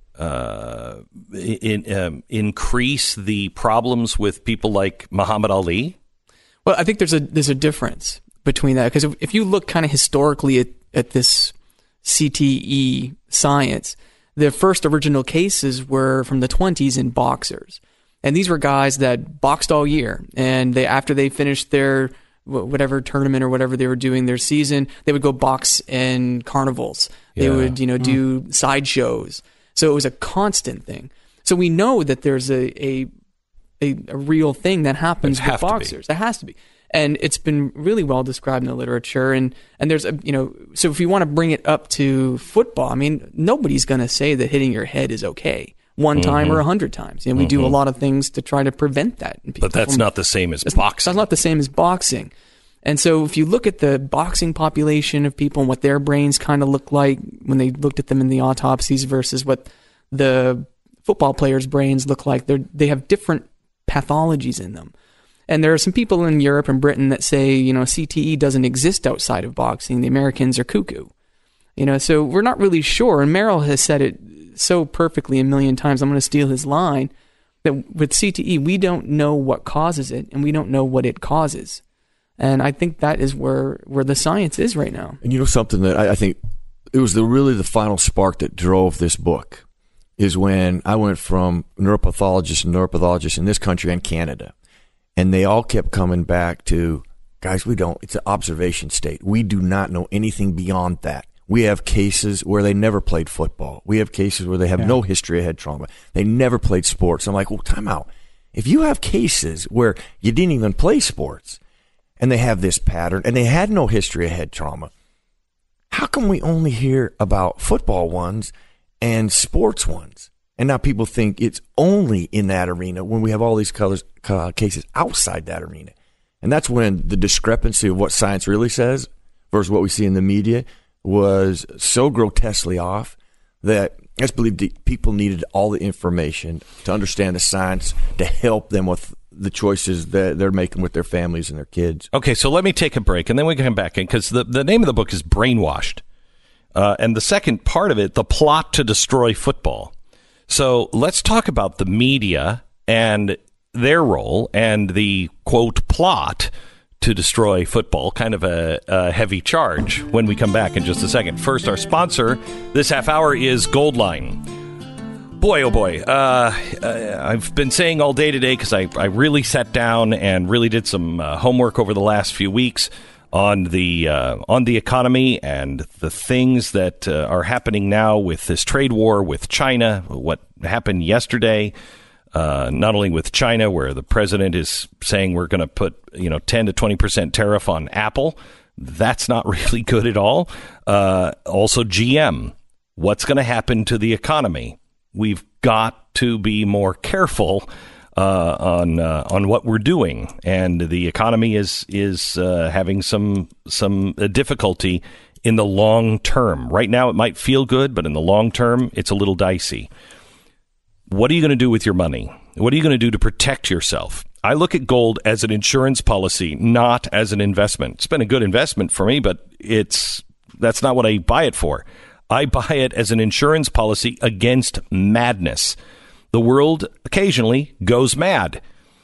uh, in, um, increase the problems with people like Muhammad Ali? Well, I think there's a there's a difference between that, because if, if you look kind of historically at, at this C T E science, the first original cases were from the twenties in boxers. And these were guys that boxed all year. And they, after they finished their whatever tournament or whatever they were doing their season, they would go box in carnivals. Yeah. They would, you know, do mm. sideshows. So it was a constant thing. So we know that there's a a, a, a real thing that happens with boxers. It has to be. And it's been really well described in the literature. And, and there's, a, you know, so if you want to bring it up to football, I mean, nobody's going to say that hitting your head is okay one mm-hmm. time or a hundred times. And we mm-hmm. do a lot of things to try to prevent that. But that's from, not the same as boxing. That's not the same as boxing. And so if you look at the boxing population of people and what their brains kind of look like when they looked at them in the autopsies versus what the football players' brains look like, they they have different pathologies in them. And there are some people in Europe and Britain that say, you know, C T E doesn't exist outside of boxing. The Americans are cuckoo. You know, so we're not really sure. And Merrill has said it so perfectly a million times. I'm going to steal his line, that with C T E, we don't know what causes it, and we don't know what it causes. And I think that is where, where the science is right now. And you know something that I, I think it was the really the final spark that drove this book is when I went from neuropathologist and neuropathologist in this country and Canada. And they all kept coming back to, guys, we don't, it's an observation state. We do not know anything beyond that. We have cases where they never played football. We have cases where they have yeah. no history of head trauma. They never played sports. I'm like, well, time out. If you have cases where you didn't even play sports and they have this pattern and they had no history of head trauma, how come we only hear about football ones and sports ones? And now people think it's only in that arena when we have all these colors, uh, cases outside that arena. And that's when the discrepancy of what science really says versus what we see in the media was so grotesquely off that I just believe the people needed all the information to understand the science to help them with the choices that they're making with their families and their kids. Okay, so let me take a break, and then we can come back in, because the, the name of the book is Brainwashed. Uh, and the second part of it, The Plot to Destroy Football. So let's talk about the media and their role and the, quote, plot to destroy football, kind of a, a heavy charge, when we come back in just a second. First, our sponsor this half hour is Goldline. Boy, oh boy, uh, uh, I've been saying all day today, because I, I really sat down and really did some uh, homework over the last few weeks on the uh, on the economy and the things that uh, are happening now with this trade war with China, what happened yesterday. Uh, not only with China, where the president is saying we're going to put, you know, ten to twenty percent tariff on Apple. That's not really good at all. Uh, also, G M. What's going to happen to the economy? We've got to be more careful uh, on uh, on what we're doing, and the economy is is uh, having some some uh, difficulty in the long term. Right now, it might feel good, but in the long term, it's a little dicey. What are you going to do with your money? What are you going to do to protect yourself? I look at gold as an insurance policy, not as an investment. It's been a good investment for me, but it's that's not what I buy it for. I buy it as an insurance policy against madness. The world occasionally goes mad,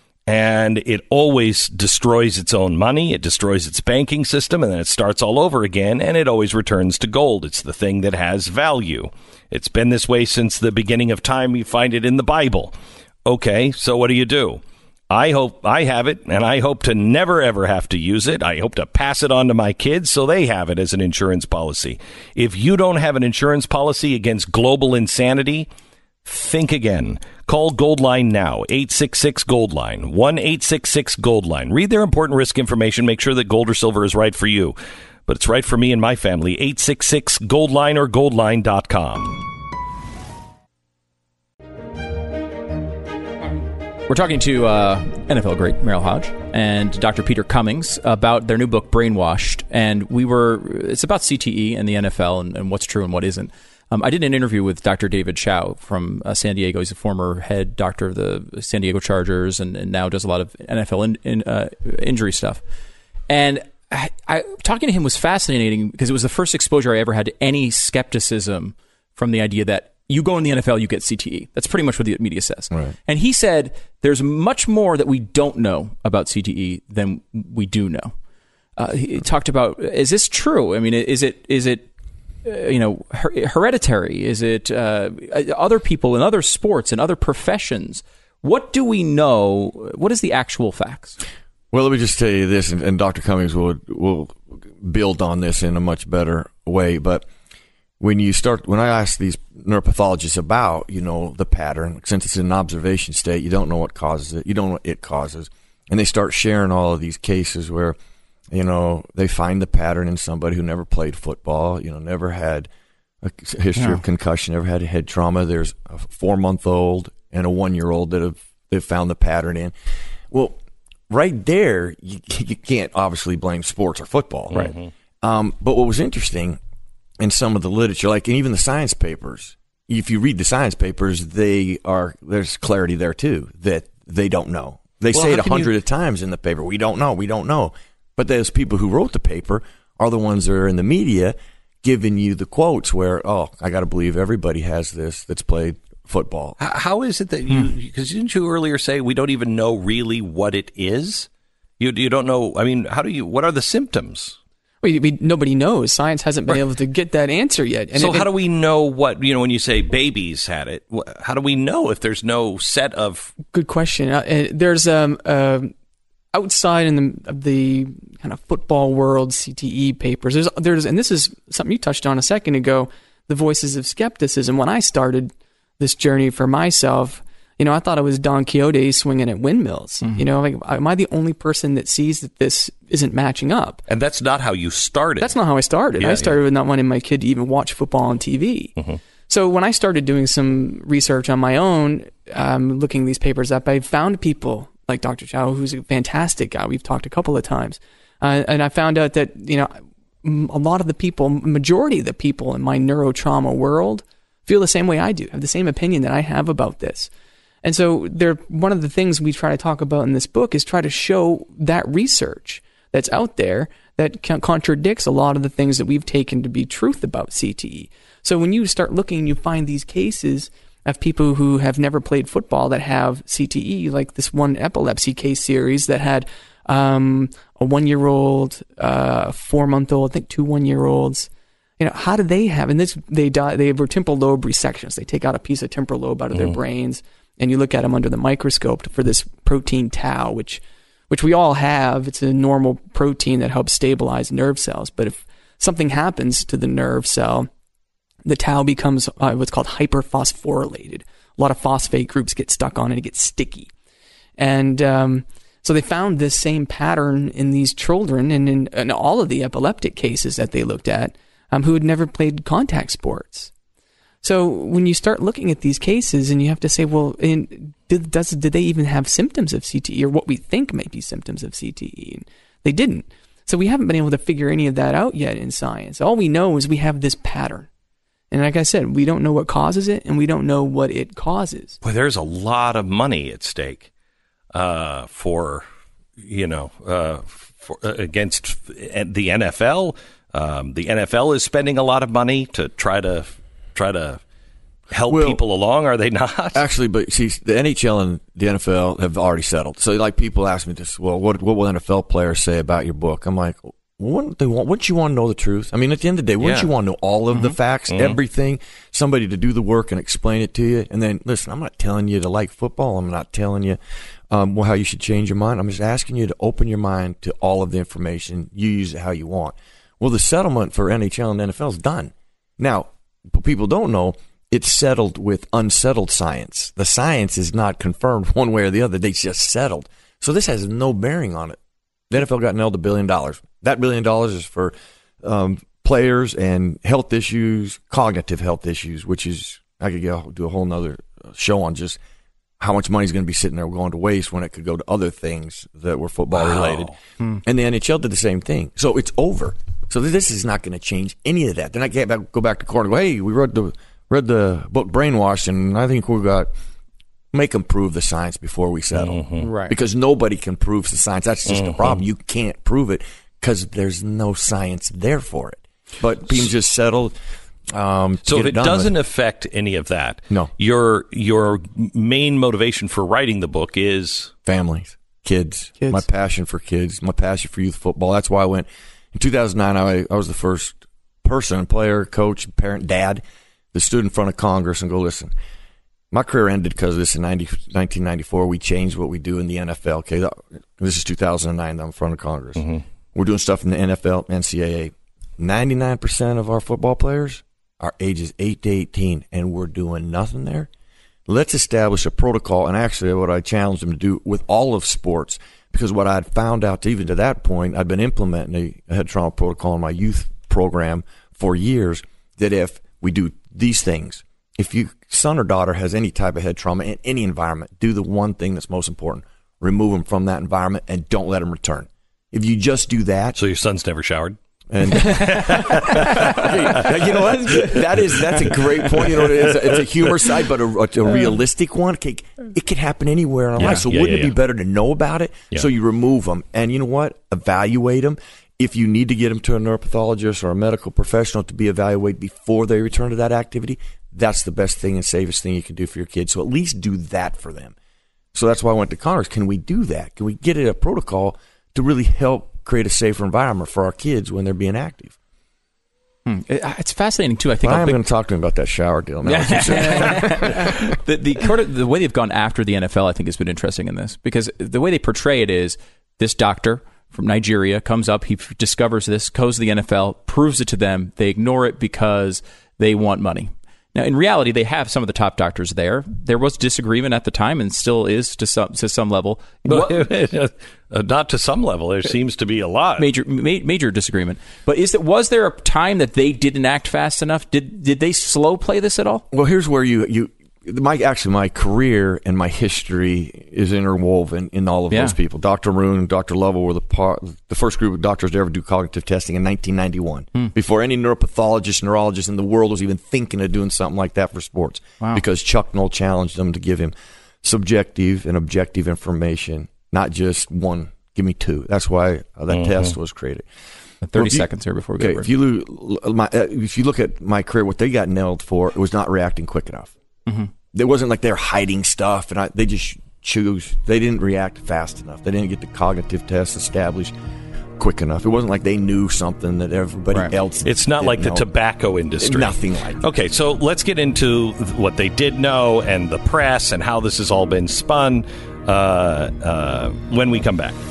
and it always destroys its own money. It destroys its banking system, and then it starts all over again, and it always returns to gold. It's the thing that has value. It's been this way since the beginning of time. You find it in the Bible. Okay, so what do you do? I hope I have it, and I hope to never, ever have to use it. I hope to pass it on to my kids so they have it as an insurance policy. If you don't have an insurance policy against global insanity, think again. Call Goldline now, eight six six, GOLDLINE, one eight six six, GOLDLINE. Read their important risk information. Make sure that gold or silver is right for you. But it's right for me and my family, eight six six, GOLDLINE or goldline dot com. We're talking to uh, N F L great Merril Hoge and Doctor Peter Cummings about their new book, Brainwashed. And we were, it's about C T E and the N F L and, and what's true and what isn't. Um, I did an interview with Doctor David Chao from uh, San Diego. He's a former head doctor of the San Diego Chargers and, and now does a lot of N F L in, in, uh, injury stuff. And I, I, talking to him was fascinating because it was the first exposure I ever had to any skepticism from the idea that you go in the N F L, you get C T E. That's pretty much what the media says. Right. And he said there's much more that we don't know about C T E than we do know. Uh, he talked about, is this true? I mean, is it is it uh, you know her- hereditary? Is it uh, other people in other sports and other professions? What do we know? What is the actual facts? Well, let me just tell you this, and, and Doctor Cummings will will build on this in a much better way, but when you start, when I ask these neuropathologists about, you know, the pattern, since it's in an observation state, you don't know what causes it, you don't know what it causes, and they start sharing all of these cases where, you know, they find the pattern in somebody who never played football, you know, never had a history yeah. of concussion, never had a head trauma. There's a four-month-old and a one-year-old that have they've found the pattern in. Well, right there, you, you can't obviously blame sports or football, right? Mm-hmm. Um, but what was interesting in some of the literature, like and even the science papers, if you read the science papers, they are there's clarity there too that they don't know. They well, say it a hundred you... times in the paper. We don't know. We don't know. But those people who wrote the paper are the ones that are in the media giving you the quotes where, oh, I got to believe everybody has this that's played football. How is it that you? Because didn't you earlier say we don't even know really what it is? You you don't know. I mean, how do you? What are the symptoms? We, we, nobody knows. Science hasn't been right. able to get that answer yet. And so it, how do we know what, you know, when you say babies had it, how do we know if there's no set of... Good question. Uh, there's um, uh, outside in the, of the kind of football world C T E papers, there's, there's, and this is something you touched on a second ago, the voices of skepticism. When I started this journey for myself, you know, I thought I was Don Quixote swinging at windmills. Mm-hmm. You know, like, am I the only person that sees that this isn't matching up? And that's not how you started. That's not how I started. Yeah, I started yeah. with not wanting my kid to even watch football on T V. Mm-hmm. So when I started doing some research on my own, um, looking these papers up, I found people like Doctor Chow, who's a fantastic guy. We've talked a couple of times. Uh, and I found out that, you know, a lot of the people, majority of the people in my neurotrauma world feel the same way I do, have the same opinion that I have about this. And so they're, one of the things we try to talk about in this book is try to show that research that's out there that contradicts a lot of the things that we've taken to be truth about C T E. So when you start looking, you find these cases of people who have never played football that have C T E, like this one epilepsy case series that had um, a one-year-old, uh, four-month-old, I think two one-year-olds. You know, how did they have, and this, they die, they were temporal lobe resections. They take out a piece of temporal lobe out of mm-hmm. their brains, and you look at them under the microscope for this protein tau, which which we all have. It's a normal protein that helps stabilize nerve cells. But if something happens to the nerve cell, the tau becomes uh, what's called hyperphosphorylated. A lot of phosphate groups get stuck on it. It gets sticky. And um, so they found this same pattern in these children and in, in all of the epileptic cases that they looked at um, who had never played contact sports. So when you start looking at these cases and you have to say, well, in, did, does, did they even have symptoms of C T E or what we think might be symptoms of C T E? And they didn't. So we haven't been able to figure any of that out yet in science. All we know is we have this pattern. And like I said, we don't know what causes it and we don't know what it causes. Well, there's a lot of money at stake uh, for, you know, uh, for, uh, against the N F L. Um, the N F L is spending a lot of money to try to try to help well, people along, are they not? Actually, but see, the N H L and the N F L have already settled. So, like, people ask me this, well, what, what will N F L players say about your book? I'm like, well, wouldn't they want? Wouldn't you want to know the truth? I mean, at the end of the day, wouldn't yeah. you want to know all of mm-hmm. the facts, mm-hmm. everything, somebody to do the work and explain it to you? And then, listen, I'm not telling you to like football. I'm not telling you um, well, how you should change your mind. I'm just asking you to open your mind to all of the information. You use it how you want. Well, the settlement for N H L and N F L is done. Now, but people don't know, it's settled with unsettled science. The science is not confirmed one way or the other. They just settled. So this has no bearing on it. The N F L got nailed a billion dollars. That billion dollars is for um, players and health issues, cognitive health issues, which is, I could get, do a whole nother show on just how much money is going to be sitting there going to waste when it could go to other things that were football wow. related. Hmm. And the N H L did the same thing. So it's over. So this is not going to change any of that. Then I can't back, go back to court and go, hey, we read the read the book Brainwashed, and I think we got make them prove the science before we settle. Mm-hmm. Right. Because nobody can prove the science. That's just mm-hmm. the problem. You can't prove it because there's no science there for it. But being just settled. Um, so if it, it doesn't with. affect any of that, no. Your your main motivation for writing the book is families, kids, kids. My passion for kids, my passion for youth football. That's why I went. In two thousand nine, I, I was the first person, player, coach, parent, dad, that stood in front of Congress and go, listen, my career ended because of this in nineteen ninety-four. We changed what we do in the N F L. Okay, this is two thousand nine. I'm in front of Congress. Mm-hmm. We're doing stuff in the N F L, N C double A. ninety-nine percent of our football players are ages eight to eighteen, and we're doing nothing there. Let's establish a protocol, and actually what I challenged them to do with all of sports, because what I'd found out, even to that point, I'd been implementing a head trauma protocol in my youth program for years, that if we do these things, if your son or daughter has any type of head trauma in any environment, do the one thing that's most important. Remove them from that environment and don't let them return. If you just do that. So your son's never showered? And hey, you know what? That is that's a great point. You know, it's a, it's a humor side, but a, a realistic one. It, it can happen anywhere in our yeah, life. So yeah, wouldn't yeah, it be yeah. better to know about it? Yeah. So you remove them, and you know what? Evaluate them. If you need to get them to a neuropathologist or a medical professional to be evaluated before they return to that activity, that's the best thing and safest thing you can do for your kids. So at least do that for them. So that's why I went to Congress. Can we do that? Can we get it a protocol to really help create a safer environment for our kids when they're being active? Hmm. It's fascinating too. I think well, I'm big... going to talk to him about that shower deal now. the the, the way they've gone after the N F L, I think, has been interesting in this, because the way they portray it is this doctor from Nigeria comes up, he discovers this, goes to the N F L, proves it to them. They ignore it because they want money. Now, in reality, they have some of the top doctors there. There was disagreement at the time, and still is to some to some level. What, not to some level. There seems to be a lot major ma- major disagreement. But is that was there a time that they didn't act fast enough? Did did they slow play this at all? Well, here's where you you my actually my career and my history is interwoven in all of Yeah. those people. Doctor Maroon and Doctor Lovell were the part, the first group of doctors to ever do cognitive testing in nineteen ninety-one, Hmm. before any neuropathologist, neurologist in the world was even thinking of doing something like that for sports. Wow. Because Chuck Noll challenged them to give him subjective and objective information, not just one. Give me two. That's why uh, that Mhm. test was created. thirty Well, if you- seconds here before we go. Okay, to if you, lo- my, uh, if you look at my career, what they got nailed for, it was not reacting quick enough. Mm-hmm. It wasn't like they're hiding stuff, and I, they just choose. They didn't react fast enough. They didn't get the cognitive tests established quick enough. It wasn't like they knew something that everybody Right. else. It's not didn't like the know. tobacco industry. Nothing like that. Okay, so let's get into what they did know and the press and how this has all been spun uh, uh, when we come back.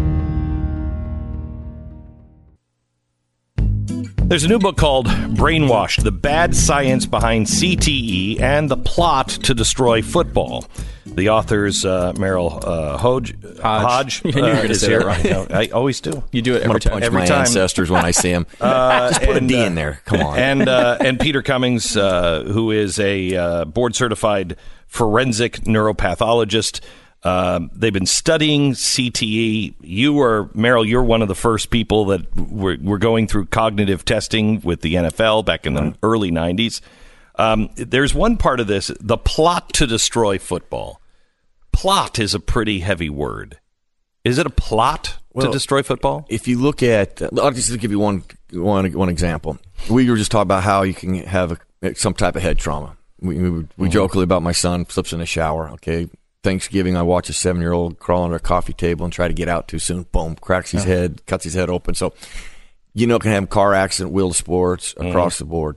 There's a new book called Brainwashed, The Bad Science Behind C T E and the Plot to Destroy Football. The author's uh, Merrill uh, Hodge. Hodge You knew you were uh, gonna is say it here. right. I know. I always do. You do it I'm every gonna time. punch Every my time. ancestors when I see them. Uh, Just put and, a D uh, in there. Come on. And uh, and Peter Cummings, uh, who is a uh, board certified forensic neuropathologist. Uh, they've been studying C T E. You were, Merrill, you're one of the first people that were, were going through cognitive testing with the N F L back in the Right. early nineties. Um, there's one part of this, the plot to destroy football. Plot is a pretty heavy word. Is it a plot Well, to destroy football? If you look at, I'll just give you one one one example. We were just talking about how you can have a, some type of head trauma. We we, we Mm-hmm. jokingly about my son slips in the shower. Okay, Thanksgiving, I watch a seven year old crawl under a coffee table and try to get out too soon. Boom, cracks his Yeah. head, cuts his head open. So you know, can have a car accident, wheel sports across Mm-hmm. the board.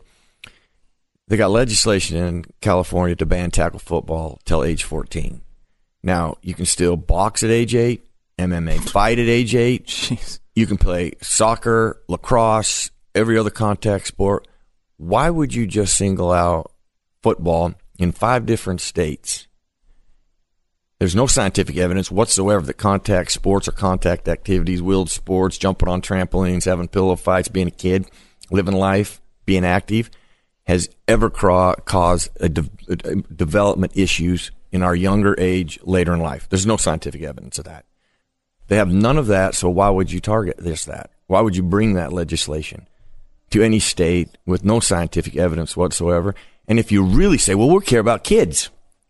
They got legislation in California to ban tackle football till age fourteen. Now you can still box at age eight, M M A fight at age eight. Jeez. You can play soccer, lacrosse, every other contact sport. Why would you just single out football in five different states? There's no scientific evidence whatsoever that contact sports or contact activities, wheeled sports, jumping on trampolines, having pillow fights, being a kid, living life, being active, has ever cra- caused a de- a development issues in our younger age later in life. There's no scientific evidence of that. They have none of that, so why would you target this, that? Why would you bring that legislation to any state with no scientific evidence whatsoever? And if you really say, well, we care about kids,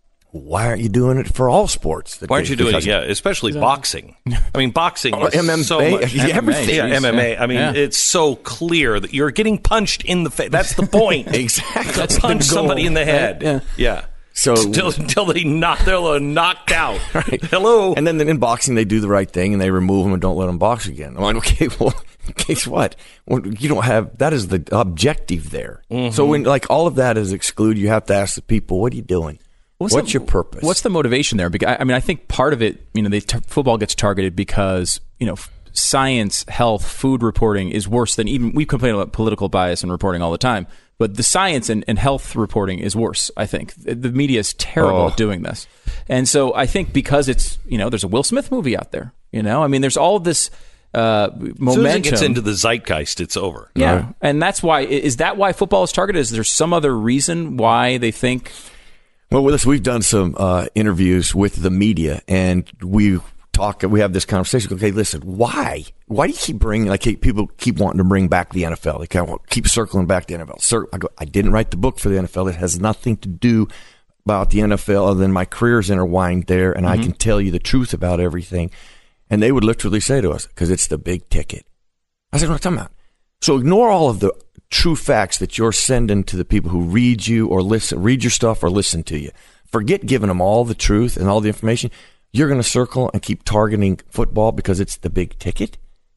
why aren't you doing it for all sports? Why aren't you doing it? Yeah, especially boxing. I mean, boxing Or is M M A, so much. yeah, everything. Yeah, M M A. I mean, Yeah. it's so clear that you're getting punched in the face. That's the point. Exactly. That's punch somebody in the head. Yeah. Yeah. So Until, until they knock, they're knocked out. Right. Hello. And then in boxing, they do the right thing and they remove them and don't let them box again. I'm like, okay, well, guess what? Well, you don't have that is the objective there. Mm-hmm. So when like all of that is excluded, you have to ask the people, what are you doing? What's, the- your purpose? What's the motivation there? Because I mean, I think part of it, you know, they t- football gets targeted because you know, f- science, health, food reporting is worse than even we complain about political bias and reporting all the time. But the science and, and health reporting is worse, I think. The media is terrible Oh. at doing this. And so I think because it's, you know, there's a Will Smith movie out there, you know? I mean, there's all of this uh, momentum. As soon as it gets into the zeitgeist, it's over. yeah. Right. And that's why, is that why football is targeted? Is there some other reason why they think... Well, with us, we've done some uh, interviews with the media, and we talk. We have this conversation. Okay, listen, why? Why do you keep bringing? Like people keep wanting to bring back the N F L. They kind of keep circling back the N F L. Sir, I go. I didn't write the book for the N F L. It has nothing to do about the N F L other than my career is intertwined there, and mm-hmm. I can tell you the truth about everything. And they would literally say to us, because it's the big ticket. I said, what are you talking about? So ignore all of the true facts that you're sending to the people who read you or listen, read your stuff or listen to you. Forget giving them all the truth and all the information. You're going to circle and keep targeting football because it's the big ticket.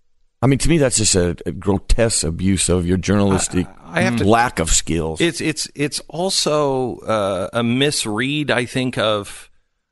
I mean, to me, that's just a, a grotesque abuse of your journalistic I, I have to, lack of skills. It's it's it's also uh, a misread, I think, of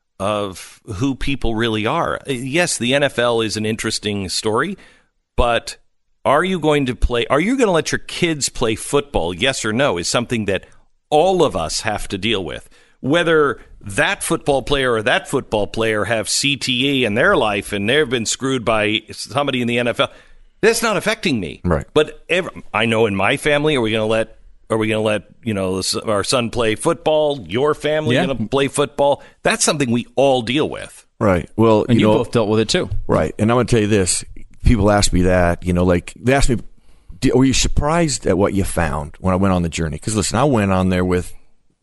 of who people really are. Yes, the N F L is an interesting story, but are you going to play? Are you going to let your kids play football? Yes or no is something that all of us have to deal with. Whether that football player or that football player have C T E in their life and they've been screwed by somebody in the N F L, that's not affecting me. Right. But every, I know in my family, are we going to let Are we going to let, you know, our son play football? Your family Yeah. going to play football? That's something we all deal with. Right. Well, And you, know, both dealt with it too. Right. And I'm going to tell you this. People ask me that, you know, like they asked me, were you surprised at what you found when I went on the journey? Because listen, I went on there with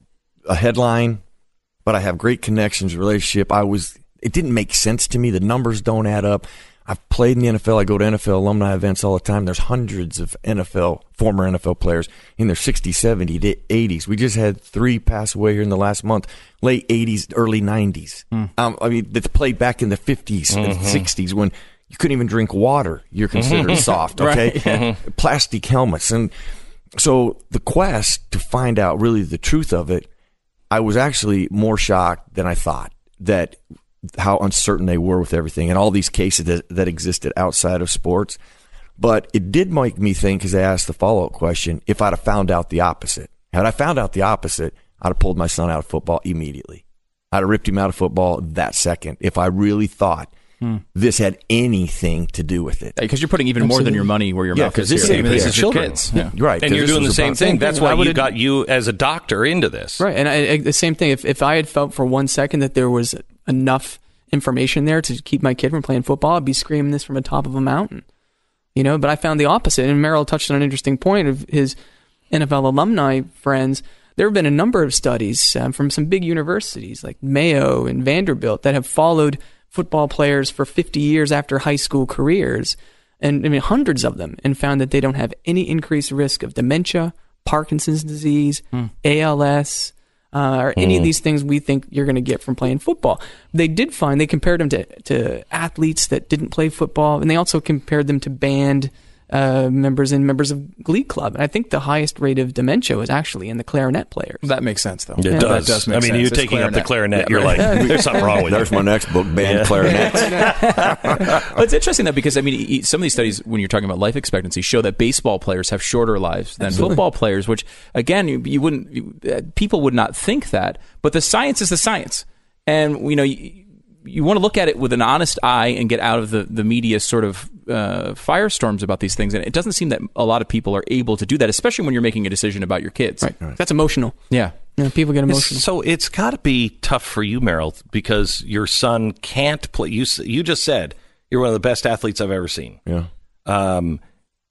a headline, but I have great connections, relationship. I was, it didn't make sense to me. The numbers don't add up. I've played in the N F L. I go to N F L alumni events all the time. There's hundreds of N F L, former N F L players in their sixties, seventies, eighties. We just had three pass away here in the last month, late eighties, early nineties. Mm. Um, I mean, that played back in the fifties mm-hmm. and sixties when you couldn't even drink water. You're considered soft, okay? Right. Mm-hmm. Plastic helmets. And so the quest to find out really the truth of it, I was actually more shocked than I thought that how uncertain they were with everything and all these cases that, that existed outside of sports. But it did make me think, because they asked the follow-up question, if I'd have found out the opposite. Had I found out the opposite, I'd have pulled my son out of football immediately. I'd have ripped him out of football that second if I really thought hmm. this had anything to do with it. Because you're putting even Absolutely. more than your money where your yeah, mouth is. This, here. I mean, this yeah. is your kids. Yeah. Right. And you're doing the same thing. That's why you got you as a doctor into this. Right. And I, I, the same thing. If, if I had felt for one second that there was enough information there to keep my kid from playing football, I'd be screaming this from the top of a mountain. You know, but I found the opposite. And Merrill touched on an interesting point of his N F L alumni friends. There have been a number of studies um, from some big universities like Mayo and Vanderbilt that have followed football players for fifty years after high school careers, and I mean hundreds of them, and found that they don't have any increased risk of dementia, Parkinson's disease, hmm. A L S, uh, or any mm. of these things we think you're going to get from playing football. They did find, they compared them to, to athletes that didn't play football, and they also compared them to band uh, members and members of Glee Club. And I think the highest rate of dementia was actually in the clarinet players. That makes sense, though. It yeah. does. That does make I mean, sense. you're It's taking clarinet. up the clarinet. Yeah, you're right. like, there's something wrong with There's you. my next book, band yeah. clarinet. Well, it's interesting, though, because, I mean, some of these studies, when you're talking about life expectancy, show that baseball players have shorter lives than Absolutely. football players, which, again, you, you wouldn't, you, people would not think that. But the science is the science. And, you know, you, you want to look at it with an honest eye and get out of the, the media sort of uh, firestorms about these things. And it doesn't seem that a lot of people are able to do that, especially when you're making a decision about your kids. Right. right. That's emotional. Yeah. Yeah, people get emotional. It's, so it's got to be tough for you, Merrill, because your son can't play. You you just said you're one of the best athletes I've ever seen. Yeah. Um,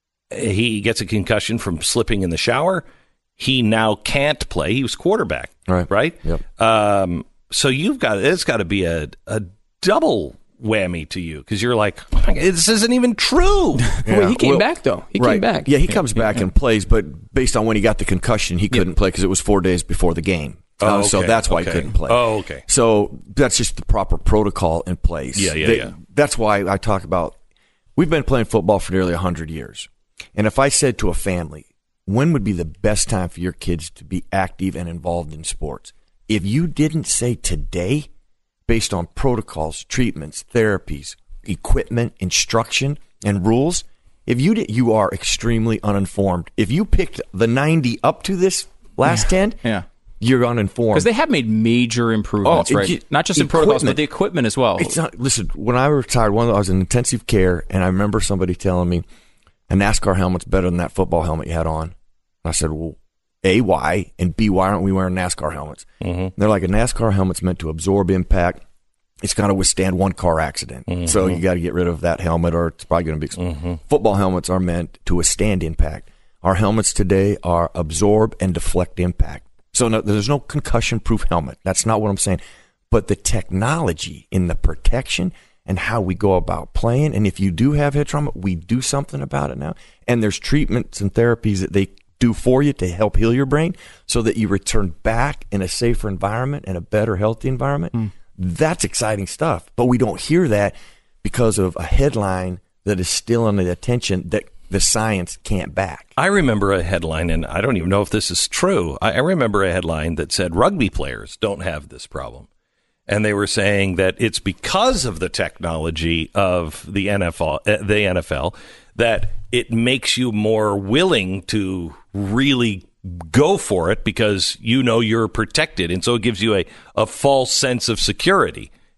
he gets a concussion from slipping in the shower. He now can't play. He was quarterback, right? Right. Yep. Um, so you've got it's got to be a a double whammy to you because you're like, oh my God, this isn't even true. Yeah. Well, he came well, back though. He right. came back. Yeah, he comes back yeah. and plays, but based on when he got the concussion, he couldn't yeah. play because it was four days before the game. Oh, uh, okay. So that's why okay. he couldn't play. Oh, okay. So that's just the proper protocol in place. Yeah, yeah, they, yeah. That's why I talk about we've been playing football for nearly one hundred years. And if I said to a family, when would be the best time for your kids to be active and involved in sports? If you didn't say today, based on protocols, treatments, therapies, equipment, instruction, and rules, if you did, you are extremely uninformed. If you picked the ninety up to this last yeah. ten, yeah. you're uninformed. Because they have made major improvements, oh, right? It, not just in protocols, but the equipment as well. It's not, listen, when I retired, one, I was in intensive care, and I remember somebody telling me, a NASCAR helmet's better than that football helmet you had on. And I said, well, A, why? And B, why aren't we wearing NASCAR helmets? Mm-hmm. They're like, a NASCAR helmet's meant to absorb impact. It's got to withstand one car accident. Mm-hmm. So you got to get rid of that helmet or it's probably going to be... Mm-hmm. Football helmets are meant to withstand impact. Our helmets today are absorb and deflect impact. So no, there's no concussion-proof helmet. That's not what I'm saying. But the technology in the protection and how we go about playing, and if you do have head trauma, we do something about it now. And there's treatments and therapies that they do for you to help heal your brain so that you return back in a safer environment and a better, healthy environment. Mm. That's exciting stuff. But we don't hear that because of a headline that is still on the attention that the science can't back. I remember a headline, and I don't even know if this is true. I remember a headline that said rugby players don't have this problem. And they were saying that it's because of the technology of the N F L, uh, the N F L, that it makes you more willing to really go for it because you know you're protected. And so it gives you a, a false sense of security.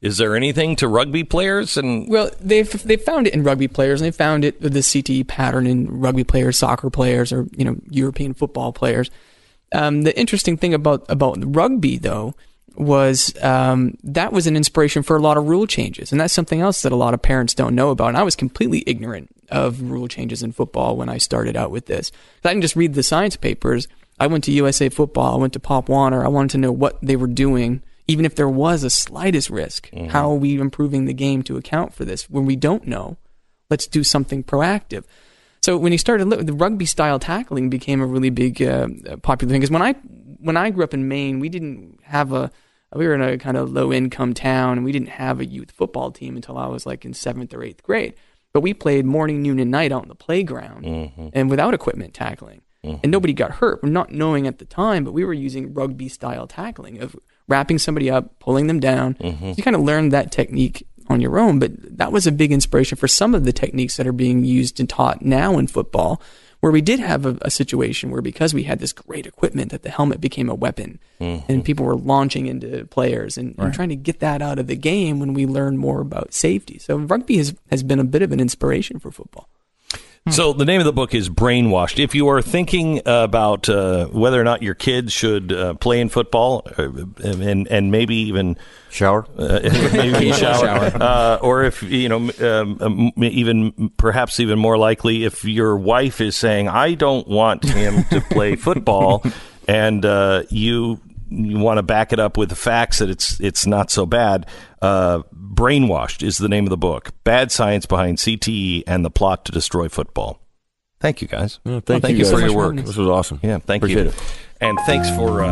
Is there anything to rugby players? And well, they've they found it in rugby players, and they found it the C T E pattern in rugby players, soccer players, or you know European football players. Um, the interesting thing about about rugby, though, was um, that was an inspiration for a lot of rule changes, and that's something else that a lot of parents don't know about. And I was completely ignorant of rule changes in football when I started out with this. I didn't just read the science papers. I went to U S A Football. I went to Pop Warner. I wanted to know what they were doing. Even if there was a slightest risk, mm-hmm. how are we improving the game to account for this? When we don't know, let's do something proactive. So when he started, the rugby style tackling became a really big uh, popular thing. Because when I when I grew up in Maine, we didn't have a we were in a kind of low income town, and we didn't have a youth football team until I was like in seventh or eighth grade. But we played morning, noon, and night out on the playground, mm-hmm. and without equipment tackling, mm-hmm. and nobody got hurt. Not knowing at the time, but we were using rugby style tackling of wrapping somebody up, pulling them down. Mm-hmm. So you kind of learned that technique on your own, but that was a big inspiration for some of the techniques that are being used and taught now in football, where we did have a, a situation where because we had this great equipment that the helmet became a weapon, mm-hmm. and people were launching into players and, right. and trying to get that out of the game when we learned more about safety. So rugby has, has been a bit of an inspiration for football. So the name of the book is Brainwashed. If you are thinking about uh, whether or not your kids should uh, play in football, uh, and and maybe even shower, uh, maybe shower, uh, or if you know, um, even perhaps even more likely, if your wife is saying, "I don't want him to play football," and uh, you. You want to back it up with the facts that it's it's not so bad. Uh, Brainwashed is the name of the book. Bad science behind C T E and the plot to destroy football. Thank you, guys. Yeah, thank, well, thank you, you for your so work. This was awesome. Yeah, thank Appreciate you. It. And thanks for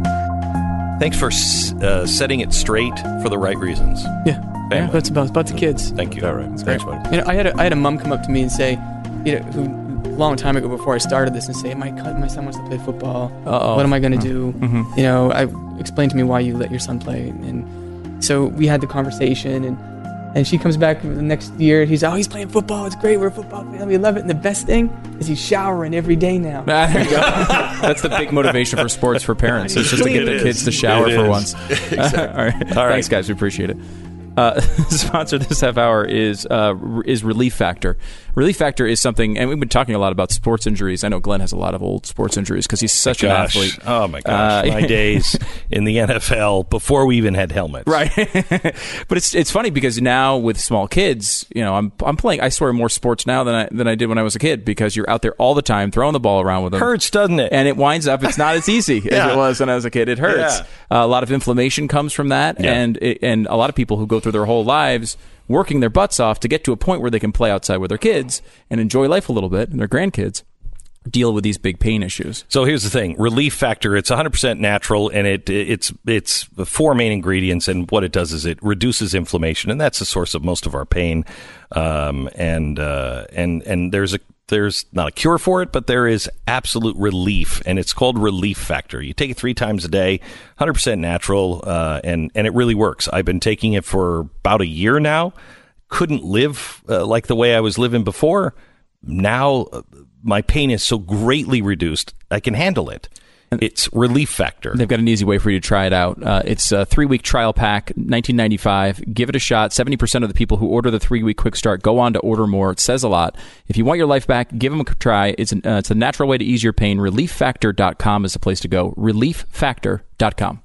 uh, thanks for uh, setting it straight for the right reasons. Yeah, yeah that's about about the kids. Thank you. All right, thanks, buddy. You know, I had a, I had a mom come up to me and say, you know, who. A long time ago before I started this and say, my my son wants to play football. Uh-oh. What am I going to do? Mm-hmm. You know, I explained to me why you let your son play. And so we had the conversation, and, and she comes back the next year, and he's, oh, he's playing football. It's great. We're a football family. We love it. And the best thing is he's showering every day now. Ah, there you go. That's the big motivation for sports for parents. It's just to get the kids to shower for once. Exactly. All right. All right. Thanks, guys. We appreciate it. Uh, the sponsor this half hour is uh, is Relief Factor. Relief Factor is something, and we've been talking a lot about sports injuries. I know Glenn has a lot of old sports injuries because he's such gosh. an athlete. Oh, my gosh. Uh, my days in the N F L before we even had helmets. Right. But it's it's funny because now with small kids, you know, I'm I'm playing, I swear, more sports now than I, than I did when I was a kid because you're out there all the time throwing the ball around with them. Hurts, doesn't it? And it winds up, it's not as easy yeah. as it was when I was a kid. It hurts. Yeah. Uh, a lot of inflammation comes from that. Yeah. And it, and a lot of people who go through their whole lives working their butts off to get to a point where they can play outside with their kids and enjoy life a little bit, and their grandkids deal with these big pain issues. So here's the thing. Relief Factor, it's one hundred percent natural, and it it's it's the four main ingredients, and what it does is it reduces inflammation, and that's the source of most of our pain. Um, and uh, and and there's a there's not a cure for it, but there is absolute relief, and it's called Relief Factor. You take it three times a day, one hundred percent natural, uh, and, and it really works. I've been taking it for about a year now. Couldn't live uh, like the way I was living before. Now uh, my pain is so greatly reduced, I can handle it. It's Relief Factor. They've got an easy way for you to try it out. Uh, it's a three-week trial pack, nineteen ninety-five dollars. Give it a shot. seventy percent of the people who order the three-week quick start go on to order more. It says a lot. If you want your life back, give them a try. It's, an, uh, it's a natural way to ease your pain. relief factor dot com is the place to go. relief factor dot com.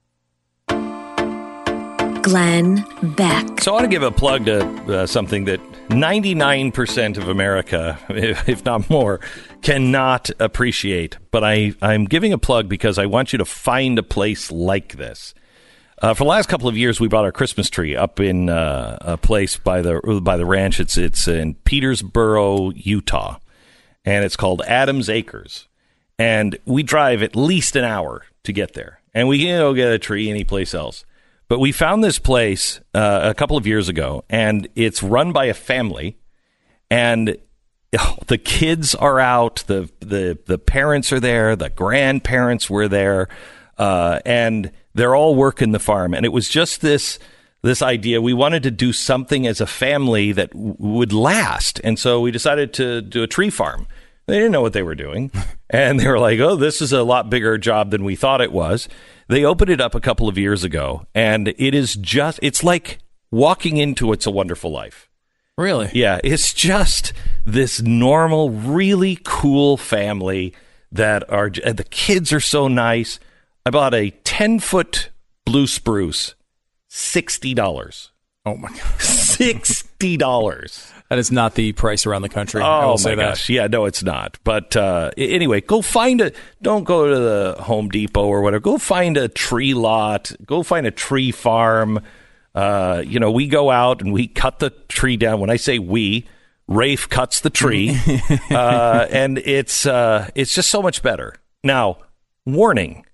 Glenn Beck. So I want to give a plug to uh, something that ninety-nine percent of America, if, if not more, cannot appreciate. But I, I'm giving a plug because I want you to find a place like this. Uh, for the last couple of years, we brought our Christmas tree up in uh, a place by the by the ranch. It's it's in Petersboro, Utah, and it's called Adams Acres. And we drive at least an hour to get there, and we can go get a tree anyplace else. But we found this place uh, a couple of years ago, and it's run by a family, and oh, the kids are out, the, the the parents are there, the grandparents were there, uh, and they're all working the farm. And it was just this this idea. We wanted to do something as a family that w- would last, and so we decided to do a tree farm. They didn't know what they were doing, and they were like, oh, this is a lot bigger job than we thought it was. They opened it up a couple of years ago, and it is just, it's like walking into It's a Wonderful Life. Really? Yeah, it's just this normal, really cool family that are, and the kids are so nice. I bought a ten-foot blue spruce, sixty dollars. Oh, my God. sixty dollars. That is not the price around the country. Oh, I will my say gosh. that. Yeah, no, it's not. But uh, anyway, go find a, don't go to the Home Depot or whatever. Go find a tree lot. Go find a tree farm. Uh, you know, we go out and we cut the tree down. When I say we, Rafe cuts the tree. uh, and it's uh, it's just so much better. Now, warning.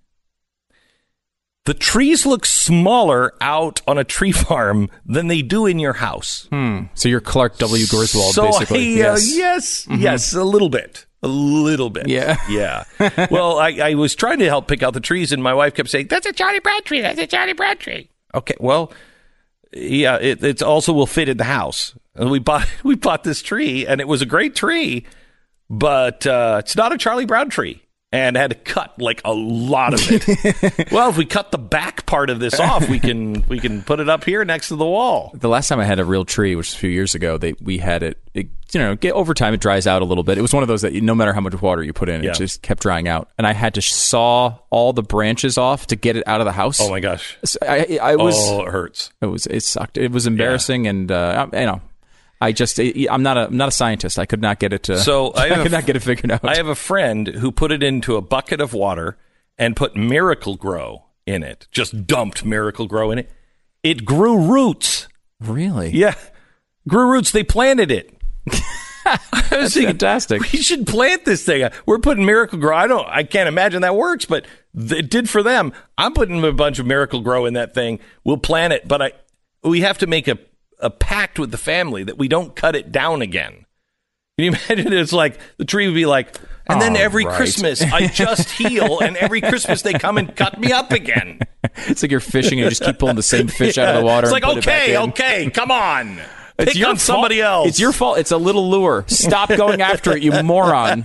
The trees look smaller out on a tree farm than they do in your house. Hmm. So you're Clark W. Griswold, so basically. I, uh, yes, yes, mm-hmm. yes, a little bit. A little bit. Yeah. Yeah. Well, I, I was trying to help pick out the trees, and my wife kept saying, that's a Charlie Brown tree. That's a Charlie Brown tree. Okay, well, yeah, it it's also will fit in the house. And we bought we bought this tree, and it was a great tree, but uh, it's not a Charlie Brown tree. And had to cut like a lot of it. Well, if we cut the back part of this off, we can we can put it up here next to the wall. The last time I had a real tree, which was a few years ago, they we had it. it you know, get over time it dries out a little bit. It was one of those that no matter how much water you put in, Yeah. it just kept drying out. And I had to saw all the branches off to get it out of the house. Oh my gosh! So I, I was. Oh, it hurts. It was. It sucked. It was embarrassing, yeah. and uh, you know. I just, I'm not a, I'm not a scientist. I could not get it to, so I, I could not get it figured out. I have a friend who put it into a bucket of water and put Miracle Grow in it. Just dumped Miracle Grow in it. It grew roots. Really? Yeah. Grew roots. They planted it. That's thinking, fantastic. We should plant this thing. We're putting Miracle Grow. I don't, I can't imagine that works, but it did for them. I'm putting a bunch of Miracle Grow in that thing. We'll plant it, but I, we have to make a, a pact with the family that we don't cut it down again. Can you imagine? It's like the tree would be like, and then oh, every right. Christmas I just heal, and every Christmas they come and cut me up again. It's like you're fishing and you just keep pulling the same fish yeah. out of the water. It's like, and put okay, it back in. okay, come on. It's Pick your on somebody fault. else. It's your fault. It's a little lure. Stop going after it, you moron.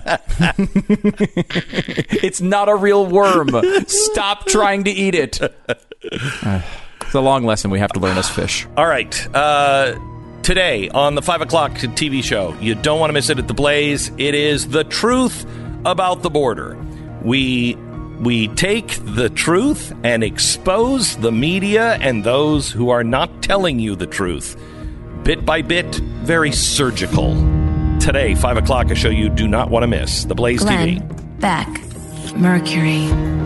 It's not a real worm. Stop trying to eat it. Uh, it's a long lesson we have to learn as fish. All right. Uh, today on the five o'clock T V show, you don't want to miss it at the Blaze. It is The Truth About the Border. We we take the truth and expose the media and those who are not telling you the truth. Bit by bit, very surgical. Today, five o'clock, a show you do not want to miss. The Blaze Glenn, T V. Beck, Mercury.